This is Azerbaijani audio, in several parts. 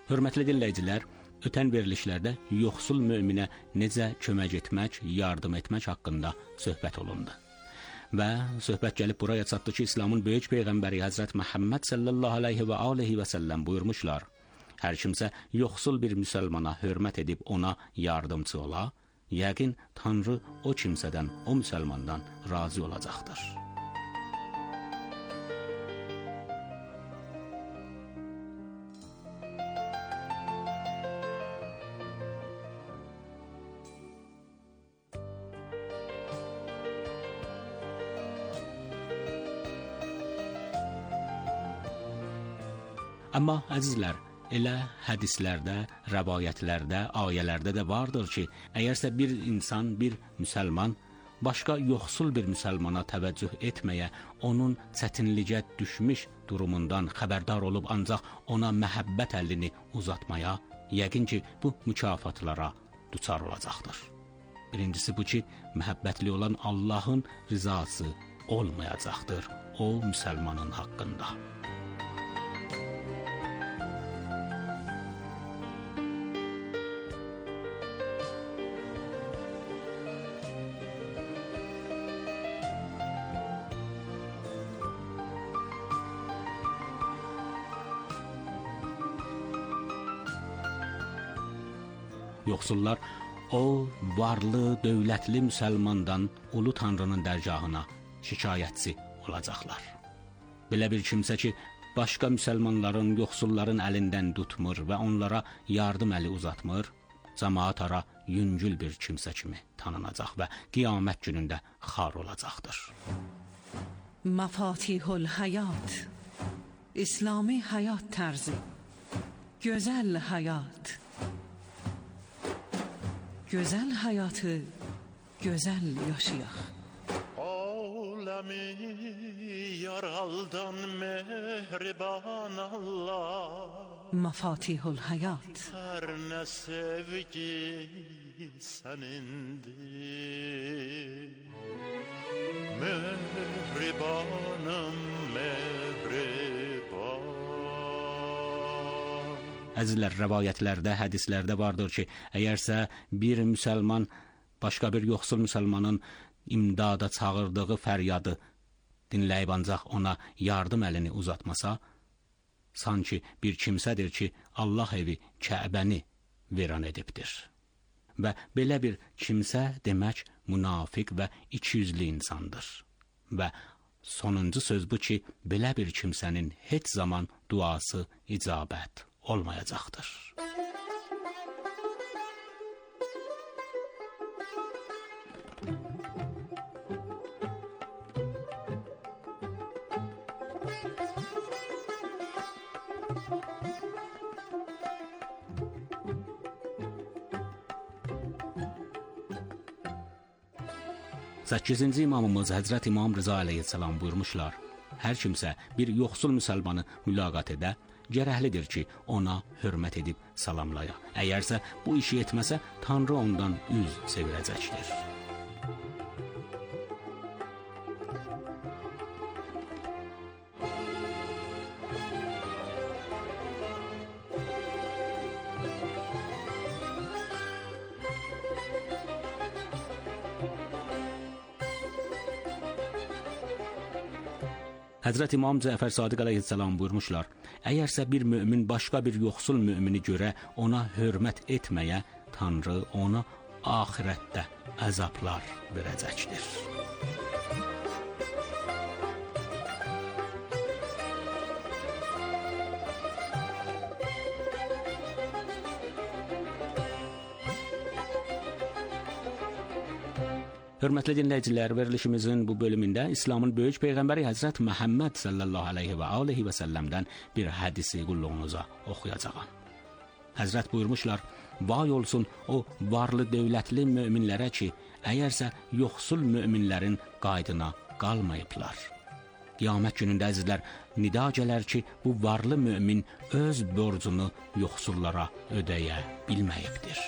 Hörmətli dinləyicilər, ötən verilişlərdə yoxsul möminə necə kömək etmək, yardım etmək haqqında söhbət olundu. Və söhbət gəlib buraya çatdı ki, İslamın böyük peyğəmbəri Həzrət Məhəmməd sallallahu aleyhi və aleyhi və səlləm buyurmuşlar: hər kimsə yoxsul bir müsəlmana hörmət edib ona yardımcı ola, yəqin Tanrı o kimsədən, o müsəlmandan razı olacaqdır. Amma əzizlər, elə hədislərdə, rəvayətlərdə, ayələrdə də vardır ki, əgərsə bir insan, bir müsəlman başqa yoxsul bir müsəlmana təvəccüh etməyə, onun çətinliyə düşmüş durumundan xəbərdar olub ancaq ona məhəbbət əlini uzatmaya, yəqin ki, bu mükafatlara düçar olacaqdır. Birincisi bu ki, məhəbbətli olan Allahın rızası olmayacaqdır o müsəlmanın haqqında. Yoxsullar o varlı, dövlətli müsəlmandan ulu Tanrının dərgahına şikayətçi olacaqlar. Belə bir kimsə ki, başqa müsəlmanların, yoxsulların əlindən tutmur və onlara yardım əli uzatmır, cəmaət ara yüngül bir kimsə kimi tanınacaq və qiyamət günündə xar olacaqdır. Mafatihul Hayat, İslami həyat tərzi, gözəl həyat. Gözəl həyatı gözəl yaşayaq. Aləmi yaraldan mehriban Allah, Mafatihul Hayat. hər nə sevgi sənindir. Mehribanım, mehriban. Əzizlər, rəvayətlərdə, hədislərdə vardır ki, əgərsə bir müsəlman başqa bir yoxsul müsəlmanın imdada çağırdığı fəryadı dinləyib ancaq ona yardım əlini uzatmasa, sanki bir kimsədir ki, Allah evi Kəbəni viran edibdir. Və belə bir kimsə demək münafiq və ikiyüzlü insandır. Və sonuncu söz bu ki, belə bir kimsənin heç zaman duası icabət olmayacaqdır. Səkkizinci imamımız Həzrət İmam Rıza əleyhissalam buyurmuşlar: hər kimsə bir yoxsul müsəlmanı mülaqat edə, gərəklidir ki, ona hörmət edib salamlaya. Əgərsə bu işi etməsə, Tanrı ondan üz çevirəcəkdir. Həzrət İmam Cəfər Sadiq əleyhissalam buyurmuşlar: əgərsə bir mömin başqa bir yoxsul mömini görə ona hörmət etməyə, Tanrı ona axirətdə əzablar verəcəkdir. Hörmətli dinləyicilər, verilişimizin bu bölümündə İslamın böyük peyğəmbəri Həzrət Məhəmməd sallallahu aleyhi və aleyhi və səlləmdən bir hədisi qulluğunuza oxuyacağam. Həzrət buyurmuşlar: vay olsun o varlı dövlətli möminlərə ki, əgərsə yoxsul möminlərin qaydına qalmayıblar. Qiyamət günündə əzizlər, nida gələr ki, bu varlı mömin öz borcunu yoxsullara ödəyə bilməyibdir.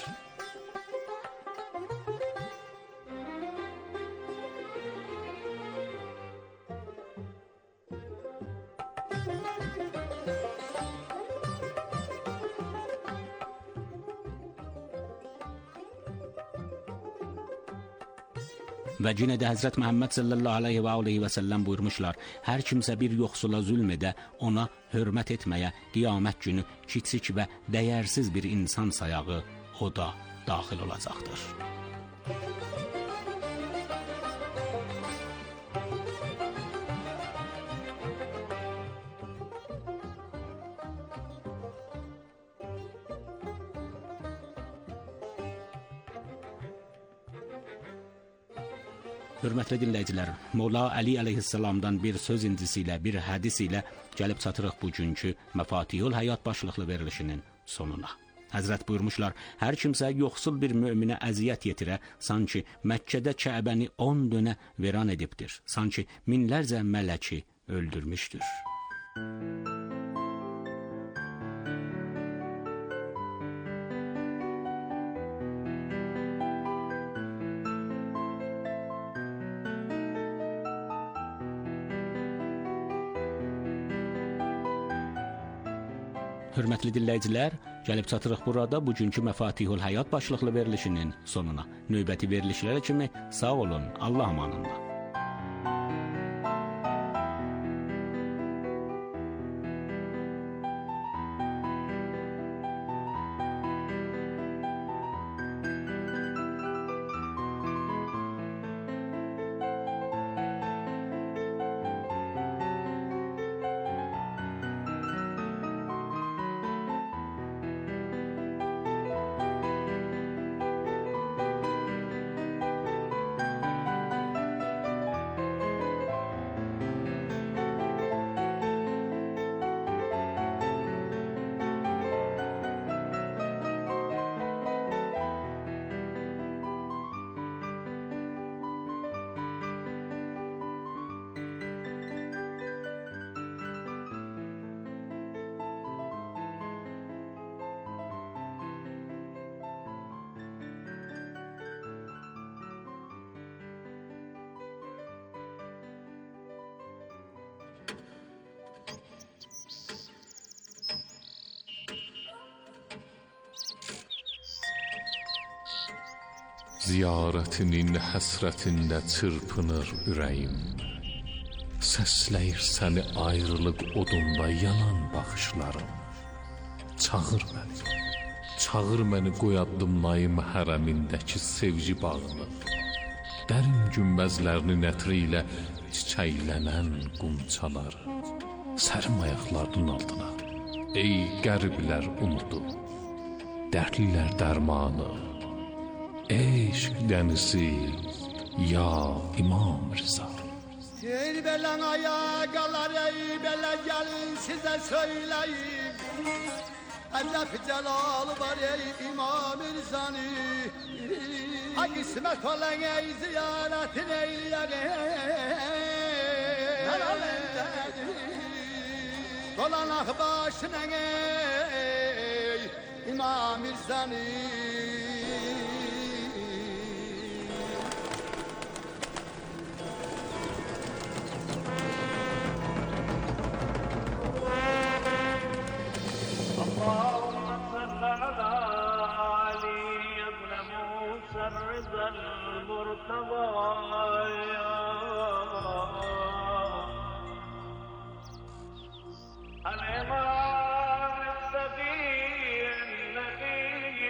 Və yenə də Həzrət Məhəmməd sallallahu aleyhi və aleyhi və səlləm buyurmuşlar, hər kimsə bir yoxsula zülm edə, ona hörmət etməyə, qiyamət günü kiçik və dəyərsiz bir insan sayağı o da daxil olacaqdır. Hörmətli dinləyicilər, Molla Əli əleyhissalamdan bir söz incisi ilə, bir hədis ilə gəlib çatırıq bugünkü Məfatihul Həyat başlıqlı verilişinin sonuna. Həzrət buyurmuşlar, hər kimsə yoxsul bir möminə əziyyət yetirə, sanki Məkkədə Kəbəni 10 dönə veran edibdir, sanki minlərcə mələki öldürmüşdür. Hörmətli dinləyicilər, gəlib çatırıq burada bugünkü Məfatihul Həyat başlıqlı verilişinin sonuna. Növbəti verilişlərə kimi sağ olun, Allah amanında. Ziyarətinin həsrətində çırpınır ürəyim. Səsləyir səni ayrılıq odunda yanan baxışlarım. Çağır məni qoy addımlayım hərəmindəki sevgi bağını. Dərin günbəzlərinin ətri ilə çiçəklənən qunçaları. Sərim ayaqlarının altına, ey qəriblər umudu, dərdlilər dərmanı. Eşq dənizi, ya İmam Rıza. Belen ayağa qalar, ey belə gəlin sizə söyləyim. Ədəb cəlal var ey İmam Rızanı. Ha qismət olan ey ziyarətin eyləyək. Dolanaq başına ey İmam Rızanı. اللهم صل على علي بن موسى الرضا المرتضى الإمام السبي النبي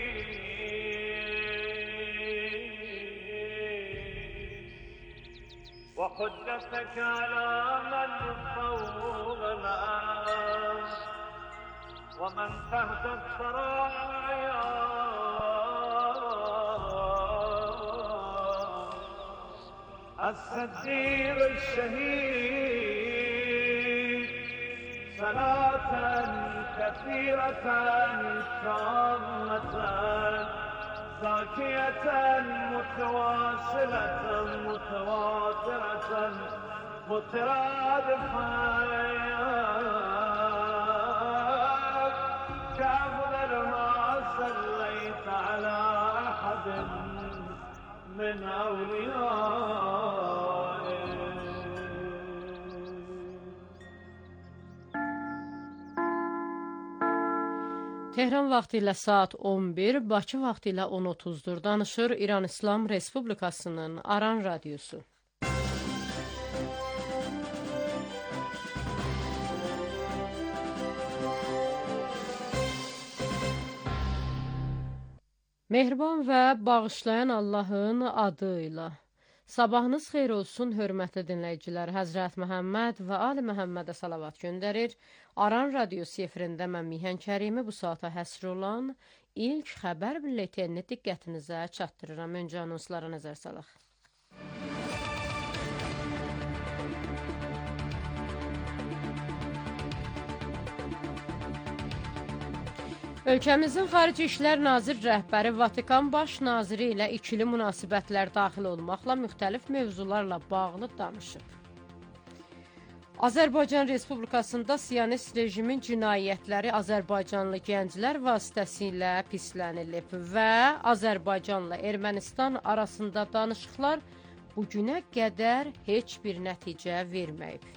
وحجتك على من فوق الأرض ومن تحت الثرايا الصديق الشهيد صلاة كثيرة تامة زاكية متواصلة متواترة مترادفة كأفضل ما صليت على أحد من أوليائك. Tehran vaxtı ilə saat 11, Bakı vaxtı ilə 10:30-dur. Danışır İran İslam Respublikasının Aran radiosu. Mehriban və bağışlayan Allahın adıyla. Sabahınız xeyir olsun, hörmətli dinləyicilər. Həzrət Məhəmməd və Ali Məhəmmədə salavat göndərir. Aran radiosu efirində mən Mihən Kərimi bu saata həsr olan ilk xəbər bülletini diqqətinizə çatdırıram. Öncə anonslara nəzər salaq. Ölkəmizin Xarici İşlər Nazir rəhbəri Vatikan baş naziri ilə ikili münasibətlər daxil olmaqla müxtəlif mövzularla bağlı danışıb. Azərbaycan Respublikasında Siyonist rejimin cinayətləri Azərbaycanlı gənclər vasitəsilə pislənilib və Azərbaycanla Ermənistan arasında danışıqlar bugünə qədər heç bir nəticə verməyib.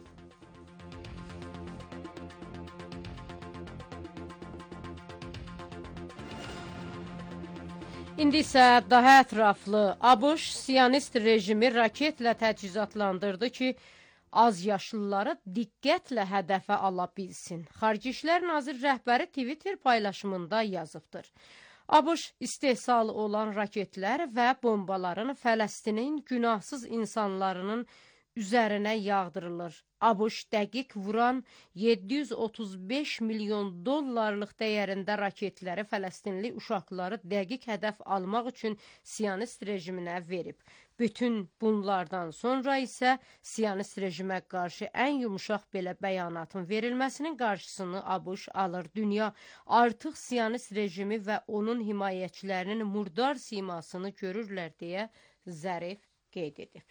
İndi isə daha ətraflı ABŞ Siyonist rejimi raketlə təchizatlandırdı ki, az yaşlıları diqqətlə hədəfə ala bilsin. Xarici İşlər Nazir rəhbəri Twitter paylaşımında yazıbdır. ABŞ istehsalı olan raketlər və bombaların Fələstinin günahsız insanlarının üzərinə yağdırılır. ABŞ dəqiq vuran 735 milyon dollarlıq dəyərində raketləri Fələstinli uşaqları dəqiq hədəf almaq üçün Siyonist rejiminə verib. Bütün bunlardan sonra isə Siyonist rejimə qarşı ən yumuşaq belə bəyanatın verilməsinin qarşısını ABŞ alır. Dünya artıq Siyonist rejimi və onun himayəçilərinin murdar simasını görürlər deyə Zərif qeyd edib.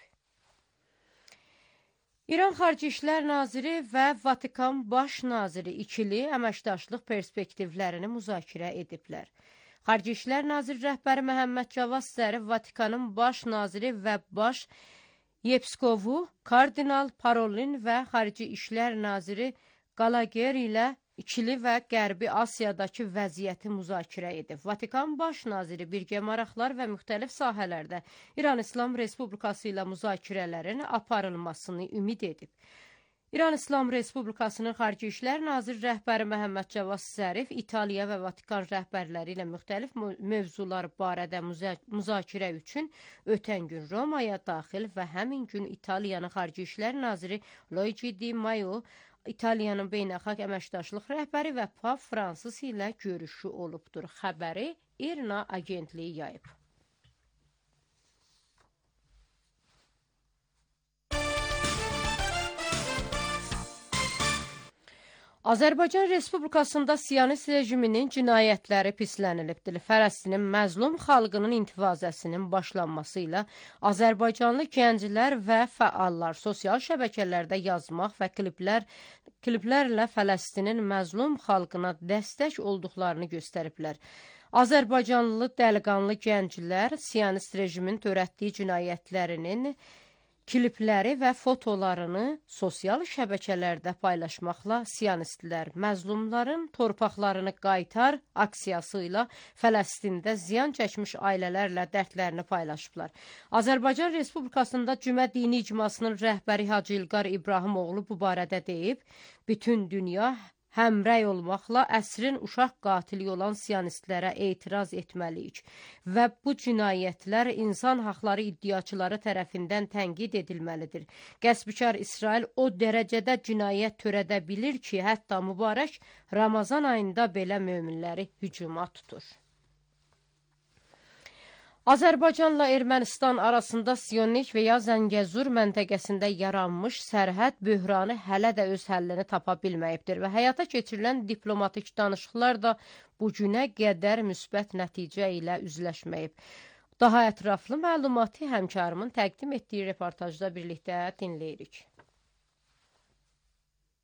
İran Xarici İşlər Naziri və Vatikan baş naziri ikili əməkdaşlıq perspektivlərini müzakirə ediblər. Xarici İşlər Naziri rəhbəri Məhəmməd Cavad Zərif Vatikanın baş naziri və baş yepiskovu Kardinal Parolin və Xarici İşlər Naziri Gallagher ilə ikili və Qərbi Asiyadakı vəziyyəti müzakirə edib. Vatikan baş naziri birgə maraqlar və müxtəlif sahələrdə İran İslam Respublikası ilə müzakirələrin aparılmasını ümid edib. İran İslam Respublikasının Xarici İşlər Naziri rəhbəri Məhəmməd Cavad Zərif İtaliya və Vatikan rəhbərləri ilə müxtəlif mövzular barədə müzakirə üçün ötən gün Romaya daxil və həmin gün İtaliyanın Xarici İşlər Naziri Luigi Di Maio, İtaliyanın beynəlxalq əməkdaşlıq rəhbəri və Pap Fransis ilə görüşü olubdur. Xəbəri İRNA agentliyi yayıb. Azərbaycan Respublikasında Siyonist rejiminin cinayətləri pislənilibdir. Fələstinin məzlum xalqının intifazəsinin başlanması ilə Azərbaycanlı gənclər və fəallar sosial şəbəkələrdə yazmaq və kliplərlə Fələstinin məzlum xalqına dəstək olduqlarını göstəriblər. Azərbaycanlı dəliqanlı gənclər Siyonist rejimin törətdiyi cinayətlərinin klipləri və fotolarını sosial şəbəkələrdə paylaşmaqla siyonistlər məzlumların torpaqlarını qaytar aksiyası ilə Fələstində ziyan çəkmiş ailələrlə dərdlərini paylaşıblar. Azərbaycan Respublikasında Cümə Dini İcmasının rəhbəri Hacı İlqar İbrahimoğlu bu barədə deyib, bütün dünya həmrəy olmaqla əsrin uşaq qatili olan siyonistlərə etiraz etməliyik və bu cinayətlər insan haqları iddiaçıları tərəfindən tənqid edilməlidir. Qəsbkar İsrail o dərəcədə cinayət törədə bilir ki, hətta mübarək Ramazan ayında belə möminləri hücuma tutur. Azərbaycanla Ermənistan arasında Sionik və ya Zəngəzur məntəqəsində yaranmış sərhəd böhranı hələ də öz həllini tapa bilməyibdir və həyata keçirilən diplomatik danışıqlar da bu günə qədər müsbət nəticə ilə üzləşməyib. Daha ətraflı məlumatı həmkarımın təqdim etdiyi reportajda birlikdə dinləyirik.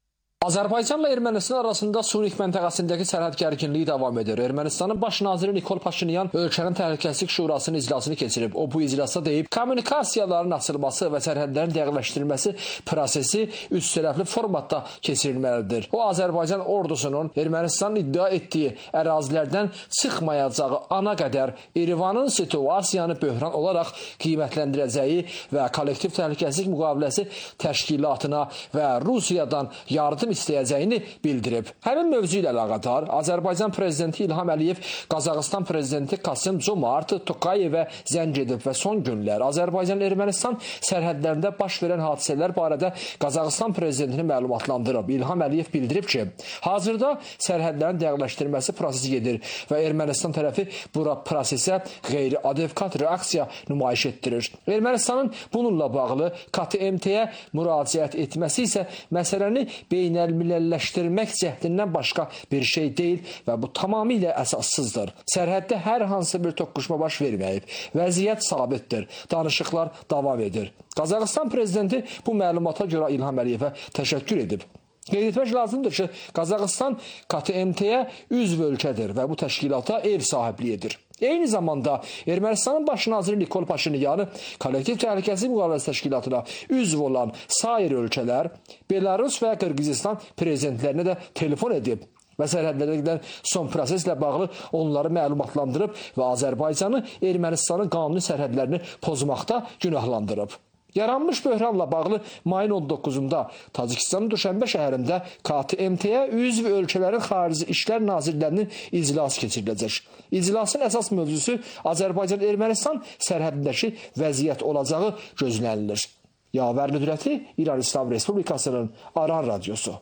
Azərbaycanla Ermənistan arasında Surik məntəqəsindəki sərhəd gərginliyi davam edir. Ermənistanın baş naziri Nikol Paşinyan ölkənin təhlükəsizlik şurasının iclasını keçirib. O bu iclasda deyib, kommunikasiyaların açılması və sərhədlərin dəqiqləşdirilməsi prosesi üç tərəfli formatda keçirilməlidir. O Azərbaycan ordusunun Ermənistanın iddia etdiyi ərazilərdən çıxmayacağı ana qədər İrəvanın situasiyanı böhran olaraq qiymətləndirəcəyi və kollektiv təhlükəsizlik müqaviləsi təşkilatına və Rusiyadan yardım istəyəcəyini bildirib. Həmin mövzu ilə əlaqədar Azərbaycan prezidenti İlham Əliyev Qazaxıstan prezidenti Kasım Jomart Tokayevə zəng edib və son günlər Azərbaycan-Ermənistan sərhədlərində baş verən hadisələr barədə Qazaxıstan prezidentini məlumatlandırıb. İlham Əliyev bildirib ki, hazırda sərhədlərin dəqiqləşdirilməsi prosesi gedir və Ermənistan tərəfi bu prosesə qeyri-adekvat reaksiya nümayiş etdirir. Ermənistanın bununla bağlı KTMT-yə müraciət etməsi isə məsələni beynəlmiləlləşdirmək cəhdindən başqa bir şey deyil və bu tamamilə əsassızdır. Sərhəddə hər hansı bir toqquşma baş verməyib. Vəziyyət sabitdir. Danışıqlar davam edir. Qazaxıstan prezidenti bu məlumata görə İlham Əliyevə təşəkkür edib. Qeyd etmək lazımdır ki, Qazaxıstan KTMT-yə üzv ölkədir və bu təşkilata ev sahibliyi edir. Eyni zamanda Ermənistanın baş naziri Nikol Paşinyanı kollektiv təhlükəsizlik müqaviləsi təşkilatına üzv olan sair ölkələr Belarus və Qırğızistan prezidentlərinə də telefon edib və sərhədlərdə gedən son proseslə bağlı onları məlumatlandırıb və Azərbaycanı Ermənistanın qanuni sərhədlərini pozmaqda günahlandırıb. Yaranmış böhranla bağlı mayın 19-da Tacikistanın Duşanbə şəhərində KTMT-yə üzv ölkələrin xarici işlər nazirlərinin iclası keçiriləcək. İclasın əsas mövzusu Azərbaycan-Ermənistan sərhədindəki vəziyyət olacağı gözlənilir. Yavər Nüdrəti, İran İslam Respublikasının Aran Radyosu.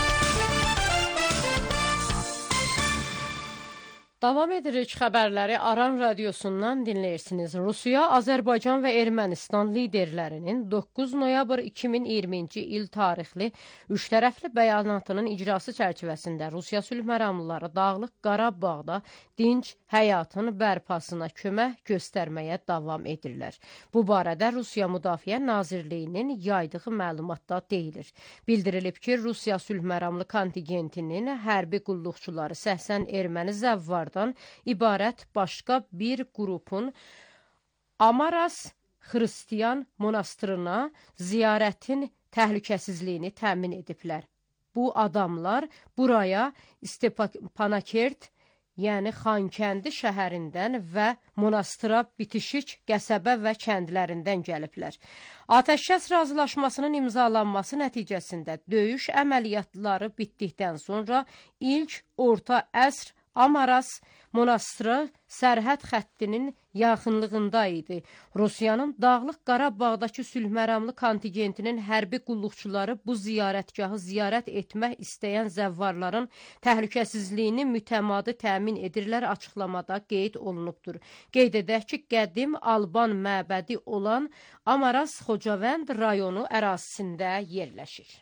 Davam edirik xəbərləri Aran radiosundan dinləyirsiniz. Rusiya, Azərbaycan və Ermənistan liderlərinin 9 noyabr 2020-ci il tarixli üçtərəfli bəyanatının icrası çərçivəsində Rusiya sülh məramlıları Dağlıq Qarabağda dinc həyatın bərpasına kömək göstərməyə davam edirlər. Bu barədə Rusiya Müdafiə Nazirliyinin yaydığı məlumatda deyilir. Bildirilib ki, Rusiya sülh məramlı kontingentinin hərbi qulluqçuları 80 erməni zəvvar ibarət başqa bir qrupun Amaras Xristiyan monastırına ziyarətin təhlükəsizliyini təmin ediblər. Bu adamlar buraya Stepanakert, yəni Xankəndi şəhərindən və monastıra bitişik qəsəbə və kəndlərindən gəliblər. Atəşkəs razılaşmasının imzalanması nəticəsində döyüş əməliyyatları bitdikdən sonra ilk orta əsr Amaras monastırı sərhəd xəttinin yaxınlığında idi. Rusiyanın Dağlıq Qarabağdakı sülhməramlı kontingentinin hərbi qulluqçuları bu ziyarətgahı ziyarət etmək istəyən zəvvarların təhlükəsizliyini mütəmadi təmin edirlər açıqlamada qeyd olunubdur. Qeyd edək ki, qədim Alban məbədi olan Amaras Xocavənd rayonu ərazisində yerləşir.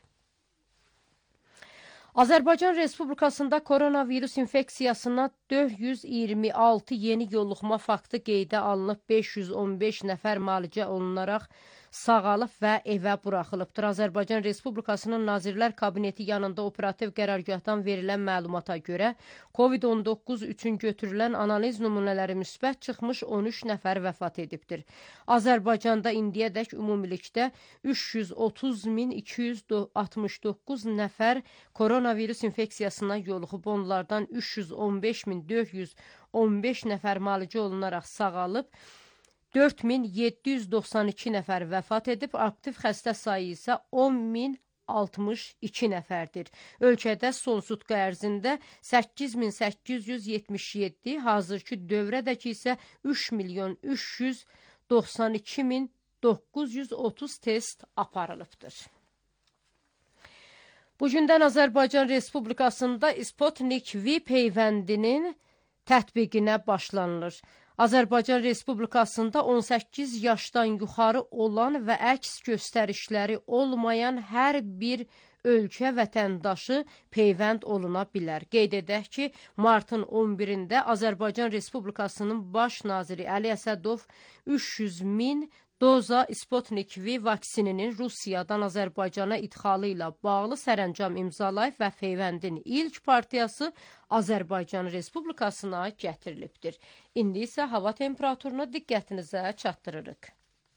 Azərbaycan Respublikasında koronavirus infeksiyasına 426 yeni yoluxma faktı qeydə alınıb, 515 nəfər müalicə olunaraq sağalıb və evə buraxılıbdır. Azərbaycan Respublikasının Nazirlər Kabineti yanında operativ qərargahdan verilən məlumata görə COVID-19 üçün götürülən analiz nümunələri müsbət çıxmış 13 nəfər vəfat edibdir. Azərbaycanda indiyədək ümumilikdə 330.269 nəfər koronavirus infeksiyasına yoluxub, onlardan 315.415 nəfər müalicə olunaraq sağalıb, 4792 nəfər vəfat edib, aktiv xəstə sayı isə 10.062 nəfərdir. Ölkədə son sutqa ərzində 8877, hazırki dövrədəki isə 3.392.930 test aparılıbdır. Bugündən Azərbaycan Respublikasında Sputnik V peyvəndinin tətbiqinə başlanılır. Azərbaycan Respublikasında 18 yaşdan yuxarı olan və əks göstərişləri olmayan hər bir ölkə vətəndaşı peyvənd oluna bilər. Qeyd edək ki, martın 11-də Azərbaycan Respublikasının baş naziri Əli Əsədov 300.000 Doza Sputnik V vaksininin Rusiyadan Azərbaycana idxalı ilə bağlı sərəncam imzalayıb və peyvəndin ilk partiyası Azərbaycan Respublikasına gətirilibdir. İndi isə hava temperaturunu diqqətinizə çatdırırıq.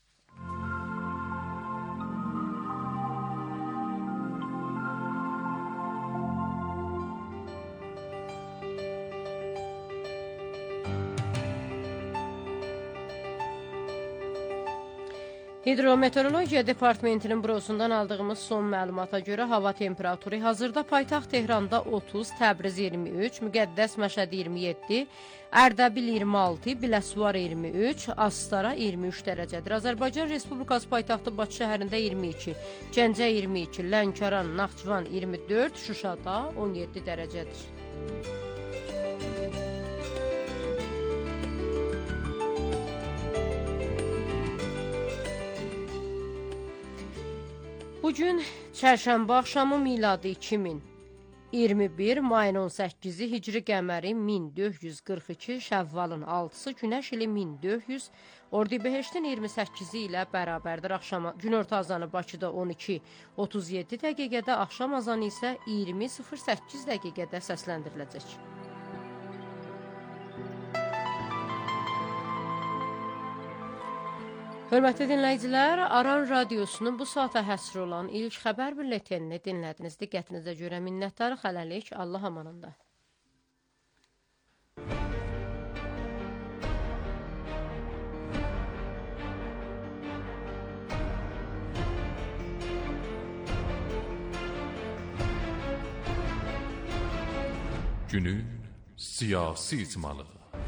Hidrometeorologiya Departamentinin bürosundan aldığımız son məlumata görə hava temperaturu hazırda paytaxt Tehranda 30, Təbriz 23, Müqəddəs Məşəd 27, Ərdəbil 26, Biləsuvar 23, Astara 23 dərəcədir. Azərbaycan Respublikası paytaxtı Bakı şəhərində 22, Gəncə 22, Lənkəran, Naxçıvan 24, Şuşada 17 dərəcədir. Bugün çərşənbə axşamı miladi 2021, mayın 18-i, hicri qəməri 1442, şəvvalın 6-sı, günəş ili 1400, Ordibeheştin 28-i ilə bərabərdir. Axşama günorta azanı Bakıda 12:37 dəqiqədə, axşam azanı isə 20:08 dəqiqədə səsləndiriləcək. Hörmətli dinləyicilər, Aran Radiosunun bu saata həsr olan ilk xəbər bülletenini dinlədiniz. Diqqətinizə görə minnətdarıq. Hələlik, Allah amanında. Günün siyasi icmalı.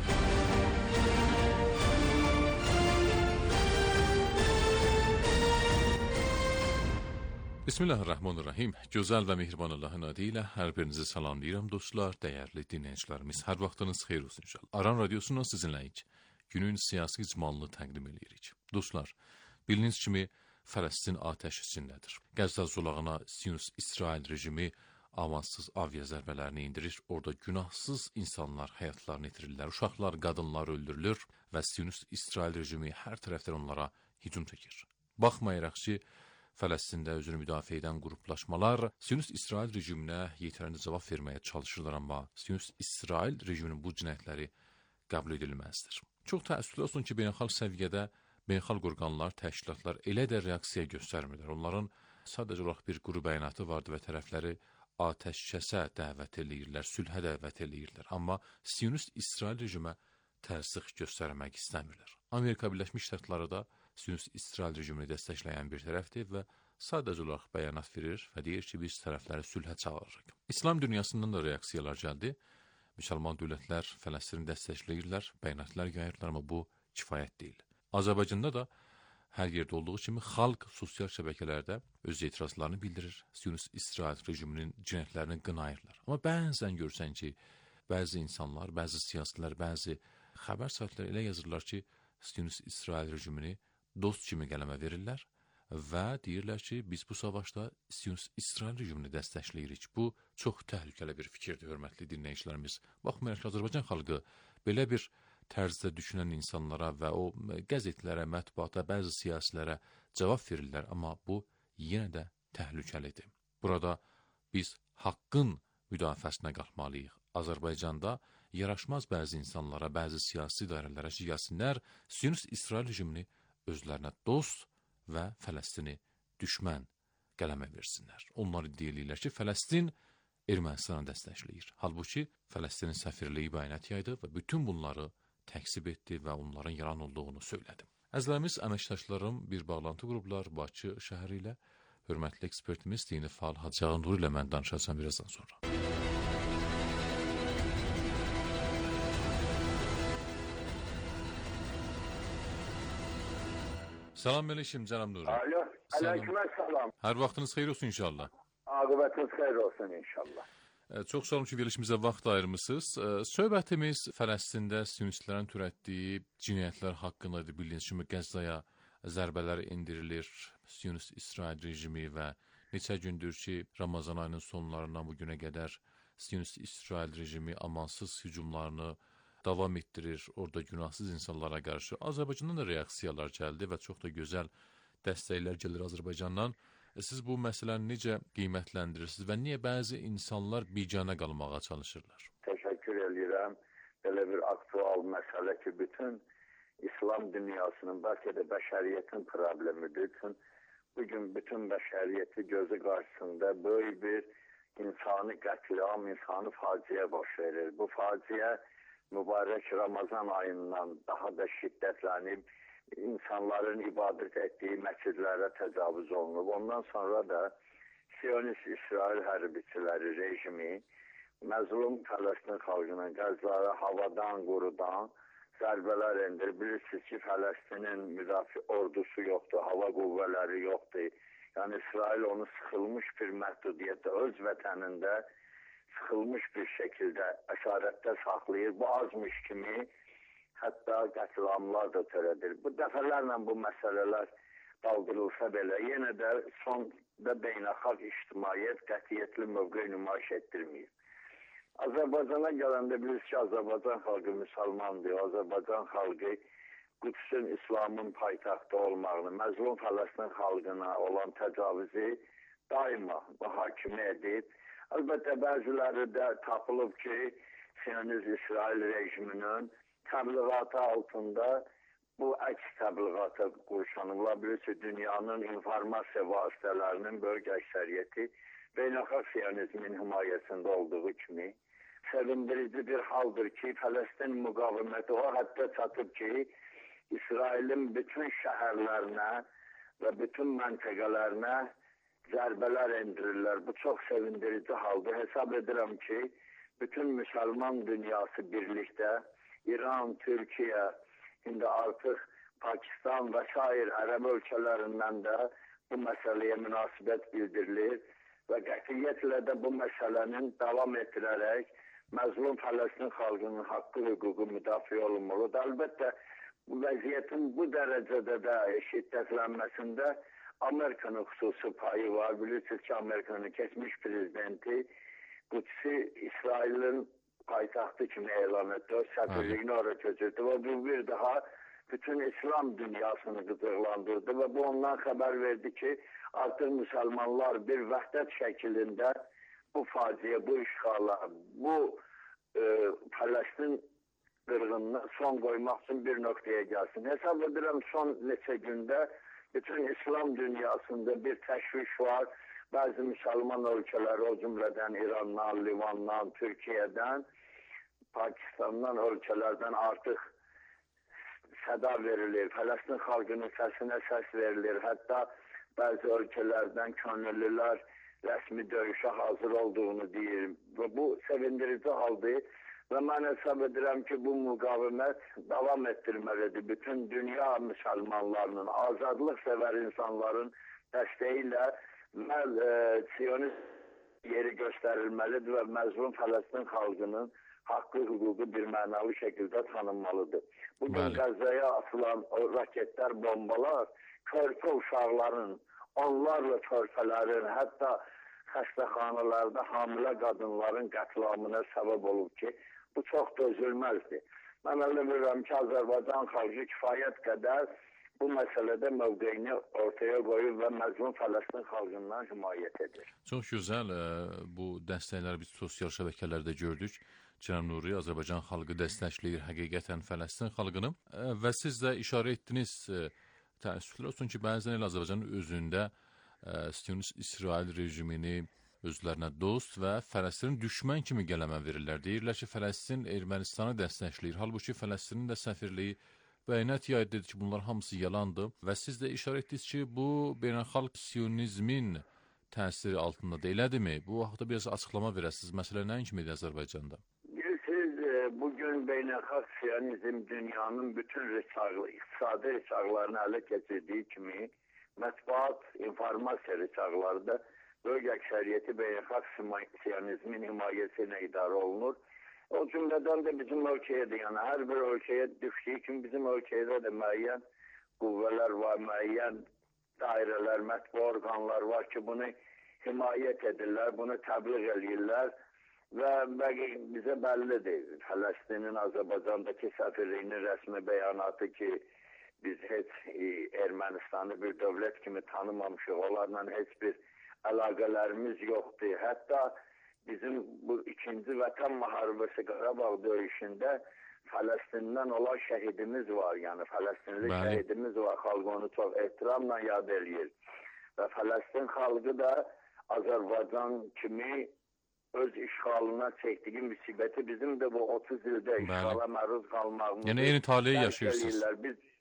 Bismillahirrahmanirrahim. Gözəl və mehriban Allahın adı ilə hər birinizi salamlayıram dostlar, dəyərli dinləyicilərimiz. Hər vaxtınız xeyir olsun inşallah. Aran Radiosundan sizinləyik. Günün siyasi icmalını təqdim edirik. Dostlar, bildiyiniz kimi Fələstin atəş içindədir. Qəzza zolağına Siyonist-İsrail rejimi amansız avia zərbələrini indirir. Orada günahsız insanlar həyatlarını itirirlər. Uşaqlar, qadınlar öldürülür və Siyonist-İsrail rejimi hər tərəfdən onlara hücum çəkir. Baxmayaraq ki, Fələstində özünü müdafiə edən qruplaşmalar Siyonist-İsrail rejiminə yetərli cavab verməyə çalışırlar, amma Siyonist-İsrail rejiminin bu cinayətləri qəbul edilməzdir. Çox təəssüflər olsun ki, beynəlxalq səviyyədə beynəlxalq orqanlar, təşkilatlar elə də reaksiya göstərmirlər. Onların sadəcə olaraq bir quru bəyanatı vardı və tərəfləri atəşkəsə dəvət eləyirlər, sülhə dəvət eləyirlər. Amma Siyonist-İsrail rejimə təzyiq göstərmək istəmirlər. Amerika Birləşmiş Ştatları da Siyonist-İsrail rejimini dəstəkləyən bir tərəfdir və sadəcə olaraq bəyanat verir və deyir ki, biz tərəfləri sülhə çağırırıq. İslam dünyasından da reaksiyalar gəldi. Müsəlman dövlətlər Fələstini dəstəkləyirlər, bəyanatlar yayırlar, amma bu kifayət deyil. Azərbaycanda da hər yerdə olduğu kimi xalq sosial şəbəkələrdə öz etirazlarını bildirir, Siyonist-İsrail rejiminin cinayətlərini qınayırlar. Amma bəzən görsən ki, bəzi insanlar, bəzi siyasilər, bəzi xəbər saytları elə yazırlar ki, Siyonist-İsrail rejimini dost kimi qələmə verirlər və deyirlər ki, biz bu savaşda Siyonist-İsrail rejimini dəstəkləyirik. Bu, çox təhlükəli bir fikirdir, hörmətli dinləyicilərimiz. Baxmayaraq ki, Azərbaycan xalqı belə bir tərzdə düşünən insanlara və o qəzetlərə, mətbuata, bəzi siyasilərə cavab verirlər, amma bu yenə də təhlükəlidir. Burada biz haqqın müdafiəsinə qalxmalıyıq. Azərbaycanda yaraşmaz bəzi insanlara, bəzi siyasi dairələrə ki, gəlsinlər, Siyonist-İsrail rejimini özlərinə dost və Fələstini düşmən qələmə versinlər. Onlar iddia edirlər ki, Fələstin Ermənistanı dəstəkləyir. Halbuki Fələstinin səfirliyi bəyanat yaydı və bütün bunları təksib etdi və onların yalan olduğunu söylədi. Əzlərimiz, əməkdaşlarım, bir bağlantı qruplar Bakı şəhəri ilə, hörmətli ekspertimiz Dini Faal Hacı Nur ilə mən danışacağam birazdan sonra. Salam əleykum cənab Nuri. Alo, aleykümselam. Hər vaxtınız xeyir olsun inşallah. Aqibətiniz xeyir olsun inşallah. Çox sağ olun ki, verilişimizə vaxt ayırmısınız. Söhbətimiz Fələstində Siyonistlərin törətdiyi cinayətlər haqqındadır. Bildiyiniz kimi Qəzzaya zərbələr indirilir. Siyonist-İsrail rejimi və neçə gündür ki, Ramazan ayının sonlarından bu günə qədər Siyonist-İsrail rejimi amansız hücumlarını davam etdirir orada günahsız insanlara qarşı. Azərbaycandan da reaksiyalar gəldi və çox da gözəl dəstəklər gəlir Azərbaycandan. Siz bu məsələni necə qiymətləndirirsiniz və niyə bəzi insanlar biganə qalmağa çalışırlar? Təşəkkür edirəm. Belə bir aktual məsələ ki, bütün İslam dünyasının, bəlkə də bəşəriyyətin problemidir. Bugün bütün bəşəriyyəti gözü qarşısında böyük bir insani qətliam, insani faciə baş verir. Bu faciə mübarək Ramazan ayından daha da şiddətlənib, insanların ibadət etdiyi məscidlərə təcavüz olunub. Ondan sonra da Siyonist İsrail hərbiçiləri rejimi məzlum Fələstin xalqının Qəzzaya havadan, qurudan zərbələr endir. Bilirsiniz ki, Fələstinin müdafiə ordusu yoxdur, hava qüvvələri yoxdur. Yəni İsrail onu sıxılmış bir məhdudiyyətdə, öz vətənində sıxılmış bir şəkildə əsarətdə saxlayır. Bu azmış kimi hətta qətliamlar da törədir. Bu dəfələrlə bu məsələlər qaldırılsa belə, yenə də sonda beynəlxalq ictimaiyyət qətiyyətli mövqe nümayiş etdirməyib. Azərbaycana gələndə bilirsiniz ki, Azərbaycan xalqı müsəlmandır. Azərbaycan xalqı Qüdsün İslamın paytaxtı olmağını, məzlum Fələstin xalqına olan təcavüzü daima mühakimə edib. Əlbəttə, bəziləri də tapılıb ki, Siyonist İsrail rejiminin təbliğatı altında bu əks təbliğata qurşanıblar. Bilirsiniz, dünyanın informasiya vasitələrinin böyük əksəriyyəti beynəlxalq Siyonizmin himayəsində olduğu kimi sevindirici bir haldır ki, Fələstin müqaviməti o həddə çatıb ki, İsrailin bütün şəhərlərinə və bütün məntəqələrinə zərbələr endirirlər. Bu çox sevindirici haldır. Hesab edirəm ki, bütün müsəlman dünyası birlikdə İran, Türkiyə, indi artıq Pakistan və sair ərəb ölkələrindən də bu məsələyə münasibət bildirilir və qətiyyətlə də bu məsələnin davam etdirərək məzlum Fələstin xalqının haqqı, hüququ müdafiə olunmalıdır. Əlbəttə, bu vəziyyətin bu dərəcədə də şiddətlənməsində Amerikanın xüsusi payı var. Bilirsiniz ki, Amerikanın keçmiş prezidenti Qudsi İsrailin paytaxtı kimi elan etdi. O səfirliyini oraya köçürdü və bu bir daha bütün İslam dünyasını qıcıqlandırdı və bu ondan xəbər verdi ki, artıq müsəlmanlar bir vəhdət şəklində bu faciə, bu işğala, bu Fələstin qırğınına son qoymaq üçün bir nöqtəyə gəlsin. Hesab edirəm son neçə gündə bütün İslam dünyasında bir təşviş var. Bəzi müsəlman ölkələri, o cümlədən İrandan, Livandan, Türkiyədən, Pakistandan ölkələrdən artıq səda verilir. Fələstin xalqının səsinə səs verilir. Hətta bəzi ölkələrdən könüllülər rəsmi döyüşə hazır olduğunu deyir. Və bu sevindirici haldır. Və mən hesab edirəm ki, bu müqavimət davam etdirməlidir. Bütün dünya müsəlmanlarının, azadlıq sevər insanların dəstəyi ilə Siyonist yeri göstərilməlidir və məzlum Fələstin xalqının haqqı, hüququ bir mənalı şəkildə tanınmalıdır. Bugün Qəzzaya atılan o raketlər, bombalar körpə uşaqların, onlarla körpələrin, hətta xəstəxanalarda hamilə qadınların qətlamına səbəb olub ki, bu çox dözülməzdir. Mən elə bilirəm ki, Azərbaycan xalqı kifayət qədər bu məsələdə mövqeyini ortaya qoyub və məzlum Fələstin xalqından himayət edir. Çox gözəl bu dəstəkləri biz sosial şəbəkələrdə gördük. Cənab Nuri, Azərbaycan xalqı dəstəkləyir həqiqətən Fələstin xalqını və siz də işarə etdiniz, təəssüflər olsun ki, bəzən elə Azərbaycanın özündə Siyonist İsrail rejimini özlərinə dost və Fələstinin düşmən kimi qələmə verirlər. Deyirlər ki, Fələstin Ermənistanı dəstəkləyir. Halbuki Fələstinin də səfirliyi bəyanat yaydı ki, bunlar hamısı yalandır və siz də işarə etdiniz ki, bu beynəlxalq siyonizmin təsiri altındadır. Elədirmi? Bu haqda biraz açıqlama verəsiniz. Məsələ nə kimidir Azərbaycanda? Bilirsiniz, bugün beynəlxalq siyonizm dünyanın bütün iqtisadi rıçaqlarını ələ keçirdiyi kimi mətbuat, informasiya rıçaqları da böyük əksəriyyəti beynəlxalq siyonizmin himayəsi ilə idarə olunur. O cümlədən də bizim ölkəyə, yəni hər bir ölkəyə düşdüyü kimi bizim ölkədə də müəyyən qüvvələr var, müəyyən dairələr, mətbu orqanlar var ki, bunu himayət edirlər, bunu təbliğ edirlər və bizə bəllidir. Fələstinin Azərbaycandakı səfirliyinin rəsmi bəyanatı ki, biz heç Ermənistanı bir dövlət kimi tanımamışıq, onlarla heç bir əlaqələrimiz yoxdur. Hətta bizim bu 2-ci Vətən müharibəsi Qarabağ döyüşündə Fələstindən olan şəhidimiz var, yəni Fələstinli şəhidimiz var, xalq onu çox ehtiramla yad eləyir. Və Fələstin xalqı da Azərbaycan kimi öz işğalına çəkdiyi müsibəti bizim də bu 30 ildə işğala məruz qalmağımızı... Yəni, eyni taleyi yaşayırsınız.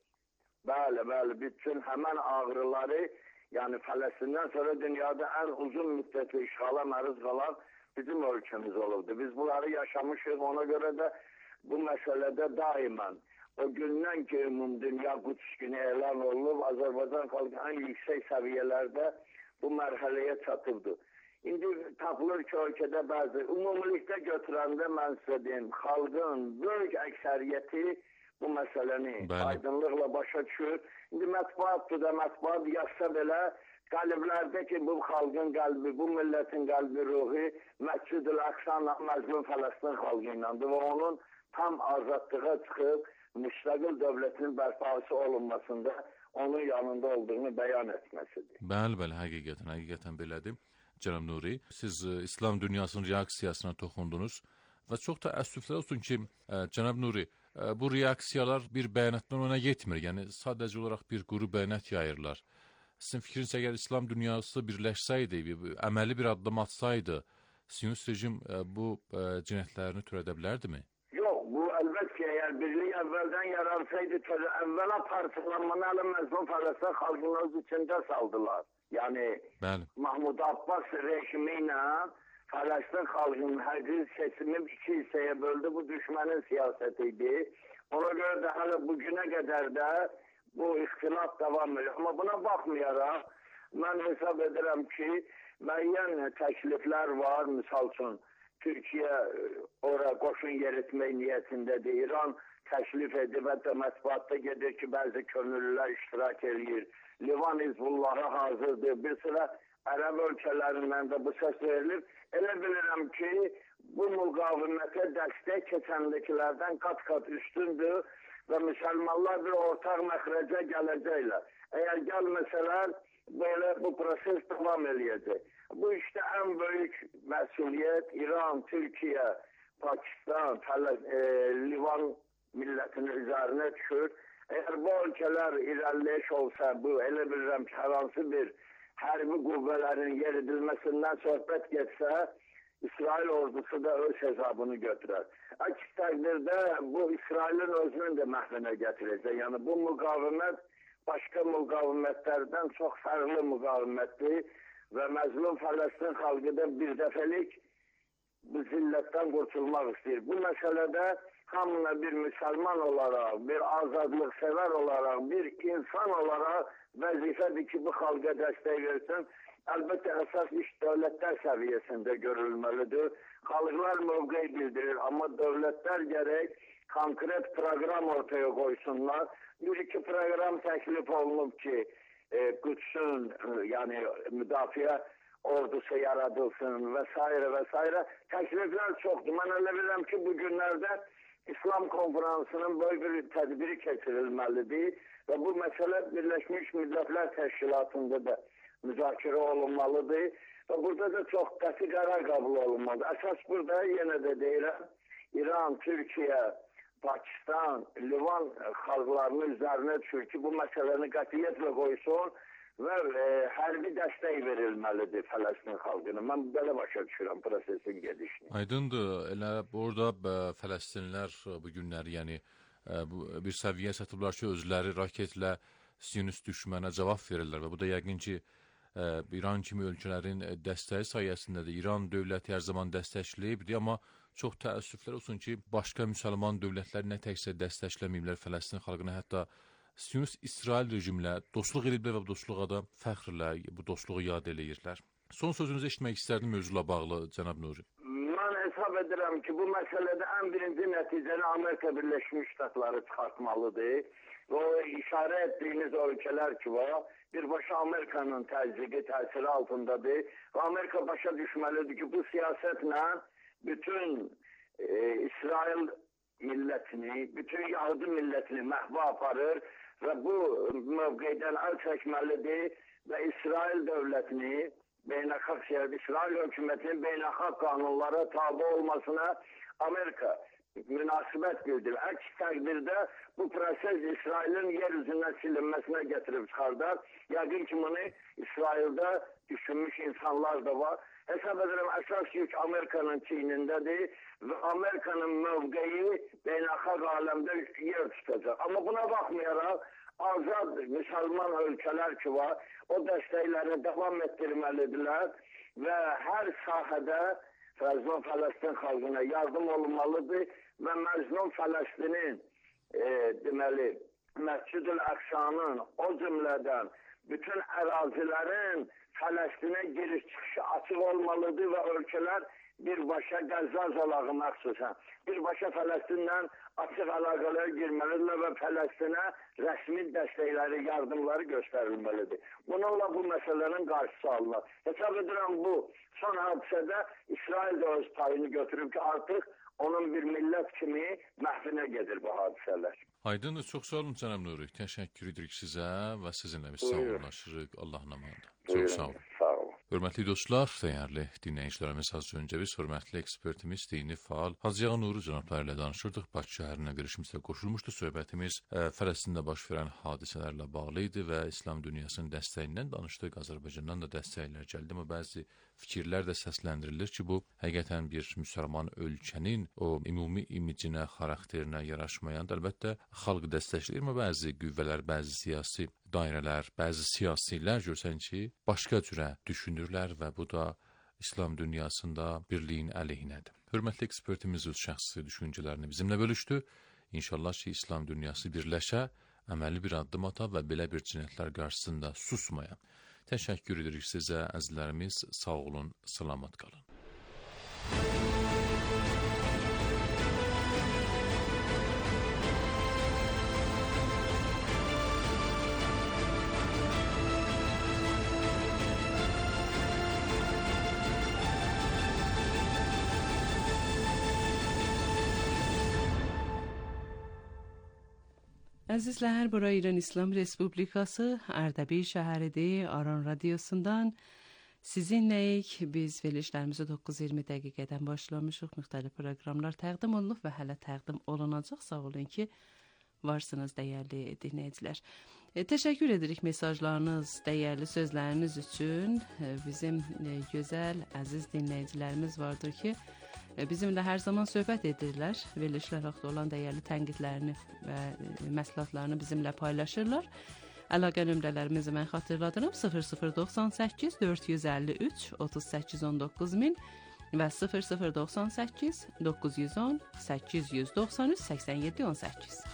Bəli, bütün həmən ağrıları, yəni Fələstindən sonra dünyada ən uzun müddətli işğala məruz qalan bizim ölkəmiz olubdur. Biz bunları yaşamışıq, ona görə də bu məsələdə daimən o gündən ki, dünya Quds günü elan olunub, Azərbaycan xalqı ən yüksək səviyyələrdə bu mərhələyə çatıbdır. İndi tapılır ki, ölkədə bəzi ümumilikdə götürəndə mən sizə deyim, xalqın böyük əksəriyyəti bu məsələni aydınlıqla başa düşür. İndi mətbuatdır da, mətbuat yazsa belə qəlblərdə ki, bu xalqın qəlbi, bu millətin qəlbi ruhi Məscid-ül Əqsanla məzlum Fələstin xalqı iləndir və onun tam azadlığa çıxıb müstəqil dövlətin bərpası olunmasında onun yanında olduğunu bəyan etməsidir. Bəli, həqiqətən belədir. Cənab Nuri, siz İslam dünyasının reaksiyasına toxundunuz və çox təəssüflər olsun ki, Cənab Nuri, bu reaksiyalar bir bəyanatdan ona yetmir, yəni sadəcə olaraq bir quru bəyanat yayırlar. Sizin fikriniz əgər İslam dünyası birləşsəydi, əməli bir addım atsaydı, Siyonist rejim bu cinayətlərini törədə bilərdimi? Bu əlbət ki, əgər birlik əvvəldən yaransaydı, əvvəla parçalanmanı ələ məzlum Fələstin xalqını öz içində saldılar. Yəni, Mahmud Abbas rejimi ilə Fələstin xalqının hər bir seçimi 2 hissəyə böldü, bu düşmənin siyasəti idi. Ona görə də hələ bugünə qədər də bu ixtilaf davam edir. Amma buna baxmayaraq, mən hesab edirəm ki, müəyyən təkliflər var, misal üçün, Türkiyə ora qoşun yeritmək niyyətindədir. İran təklif edib, hətta mətbuatda gedir ki, bəzi könüllülər iştirak edir. Livan Hizbullahı hazırdır. Bir sıra Ərəb ölkələrindən də bu səs verilir. Elə bilirəm ki, bu müqavimətə dəstək keçəndikilərdən qat-qat üstündür və müsəlmanlar bir ortaq məxrəcə gələcəklər. Əgər gəlməsələr, böyle bu proses devam edecek. Bu işte en büyük mesuliyet İran, Türkiye, Pakistan, Livan milletinin üzerine düşür. Eğer bu ülkeler ilerleyiş olsa, bu elə bilirəm ki, herhangi bir hərbi qüvvələrin yeridilmesinden sohbet geçse, İsrail ordusu da öz hesabını götürər. Əks təqdirdə bu İsrailin özünün de məhvənə gətirəcək. Yani bu müqavimət başka müqavimətlərdən çox fərqli müqavimətdir və məzlum Fələstin xalqı da bir dəfəlik bu zillətdən qurtulmaq istəyir. Bu məsələdə hamına bir müsəlman olaraq, bir azadlıq sevər olaraq, bir insan olaraq vəzifədir ki, bu xalqa dəstək versin. Əlbəttə, əsas iş dövlətlər səviyyəsində görülməlidir. Xalqlar mövqeyi bildirir, amma dövlətlər gərək konkret proqram ortaya qoysunlar. Bir-iki proqram təklif olunub ki, Qüdsün, yəni müdafiə ordusu yaradılsın və s. və s. Təkliflər çoxdur. Mən elə bilirəm ki, bu günlərdə İslam konferansının böyük bir tədbiri keçirilməlidir və bu məsələ Birləşmiş Millətlər Təşkilatında da müzakirə olunmalıdır və burada da çox qəti qərar qəbul olunmalıdır. Əsas burada yenə də deyirəm, İran, Türkiyə, Pakistan, Livan xalqlarının üzərinə düşür ki, bu məsələni qətiyyətlə qoysun və hərbi dəstək verilməlidir Fələstin xalqına. Mən belə başa düşürəm prosesin gedişini. Aydındır. Elə orada Fələstinlər bu günləri, yəni bir səviyyə satıblar ki, özləri raketlə Siyonist düşmənə cavab verirlər və bu da yəqin ki, İran kimi ölkələrin dəstəyi sayəsindədir. İran dövləti hər zaman dəstəkləyibdir, amma çox təəssüflər olsun ki, başqa müsəlman dövlətlər nə təkcə dəstəkləməyiblər Fələstin xalqına, hətta Siyonist İsrail rejimlə dostluq ediblər və bu dostluğa da fəxrlə bu dostluğu yad eləyirlər. Son sözünüzü eşitmək istərdim mövzula bağlı, cənab Nuri. Mən hesab edirəm ki, bu məsələdə ən birinci nəticəni Amerika Birləşmiş Ştatları çıxartmalıdır. Və o işarə etdiyiniz ölkələr ki var, birbaşa Amerikanın təzyiqi, təsiri altındadır. Və Amerika başa düşməlidir ki, bu siyasətlə bütün İsrail millətini, bütün Yahudi millətini məhva aparır və bu mövqeydən əl çəkməlidir və İsrail dövlətini, beynəlxalq İsrail hökumətinin beynəlxalq qanunlara tabe olmasına Amerika münasibət bildirir. Əks təqdirdə bu proses İsrailin yeryüzündən silinməsinə gətirib çıxardar. Yəqin ki, bunu İsraildə düşünmüş insanlar da var. Hesab edirəm, əsas yük Amerikanın çiynindədir və Amerikanın mövqeyi beynəlxalq aləmdə yer tutacaq. Amma buna baxmayaraq, azad müsəlman ölkələr ki var, o dəstəklərini davam etdirməlidirlər və hər sahədə Məzlum Fələstin xalqına yardım olunmalıdır və Məzlum Fələstinin deməli, Məscid-ül Əqsanın, o cümlədən bütün ərazilərin Fələstinə giriş çıxışı açıq olmalıdır və ölkələr birbaşa Qəzza zolağı məxsusən, birbaşa Fələstinlə açıq əlaqələrə girməlidirlər və Fələstinə rəsmi dəstəkləri, yardımları göstərilməlidir. Bununla bu məsələnin qarşısı alınır. Hesab edirəm bu son hadisədə İsrail də öz payını götürüb ki, artıq onun bir millət kimi məhvinə gedir bu hadisələr. Aydındır, çox sağ olun cənab Nuri. Təşəkkür edirik sizə və sizinlə biz sağollaşırıq. Allahın amanında. Çox sağ olun. Sağ olun. Hörmətli dostlar, dəyərli dinləyicilərimiz, az öncə biz hörmətli ekspertimiz, dini faal Hacı Ağa Nuri cənabları ilə danışırdıq. Bakı şəhərinə görüşümüzə qoşulmuşdu. Söhbətimiz Fələstində baş verən hadisələrlə bağlı idi və İslam dünyasının dəstəyindən danışdıq. Azərbaycandan da dəstəklər gəldi, amma bəzi fikirlər də səsləndirilir ki, bu həqiqətən bir müsəlman ölkənin o ümumi imicinə, xarakterinə yaraşmayan, əlbəttə xalq dəstəkləyir, amma bəzi qüvvələr, bəzi siyasi dairələr, bəzi siyasilər görsən ki, başqa cürə düşünürlər və bu da İslam dünyasında birliyin əleyhinədir. Hörmətli ekspertimiz öz şəxsi düşüncələrini bizimlə bölüşdü. İnşallah ki, İslam dünyası birləşə, əməli bir addım ata və belə bir cinayətlər qarşısında susmaya. Təşəkkür edirik sizə, əzizlərimiz, sağ olun, salamat qalın. Əzizlər, bura İran İslam Respublikası Ərdəbil şəhəridir. Aran radiosundan sizinləyik. Biz verilişlərimizi 9:20 dəqiqədən başlamışıq. Müxtəlif proqramlar təqdim olunub və hələ təqdim olunacaq. Sağ olun ki, varsınız dəyərli dinləyicilər. Təşəkkür edirik mesajlarınız, dəyərli sözləriniz üçün. Bizim gözəl, əziz dinləyicilərimiz vardır ki, bizimlə hər zaman söhbət edirlər. Verilişlər haqqında olan dəyərli tənqidlərini və məsləhətlərini bizimlə paylaşırlar. Əlaqə nömrələrimizi mən xatırladıram. 0098 453 3819 və 0098 910 893 8718.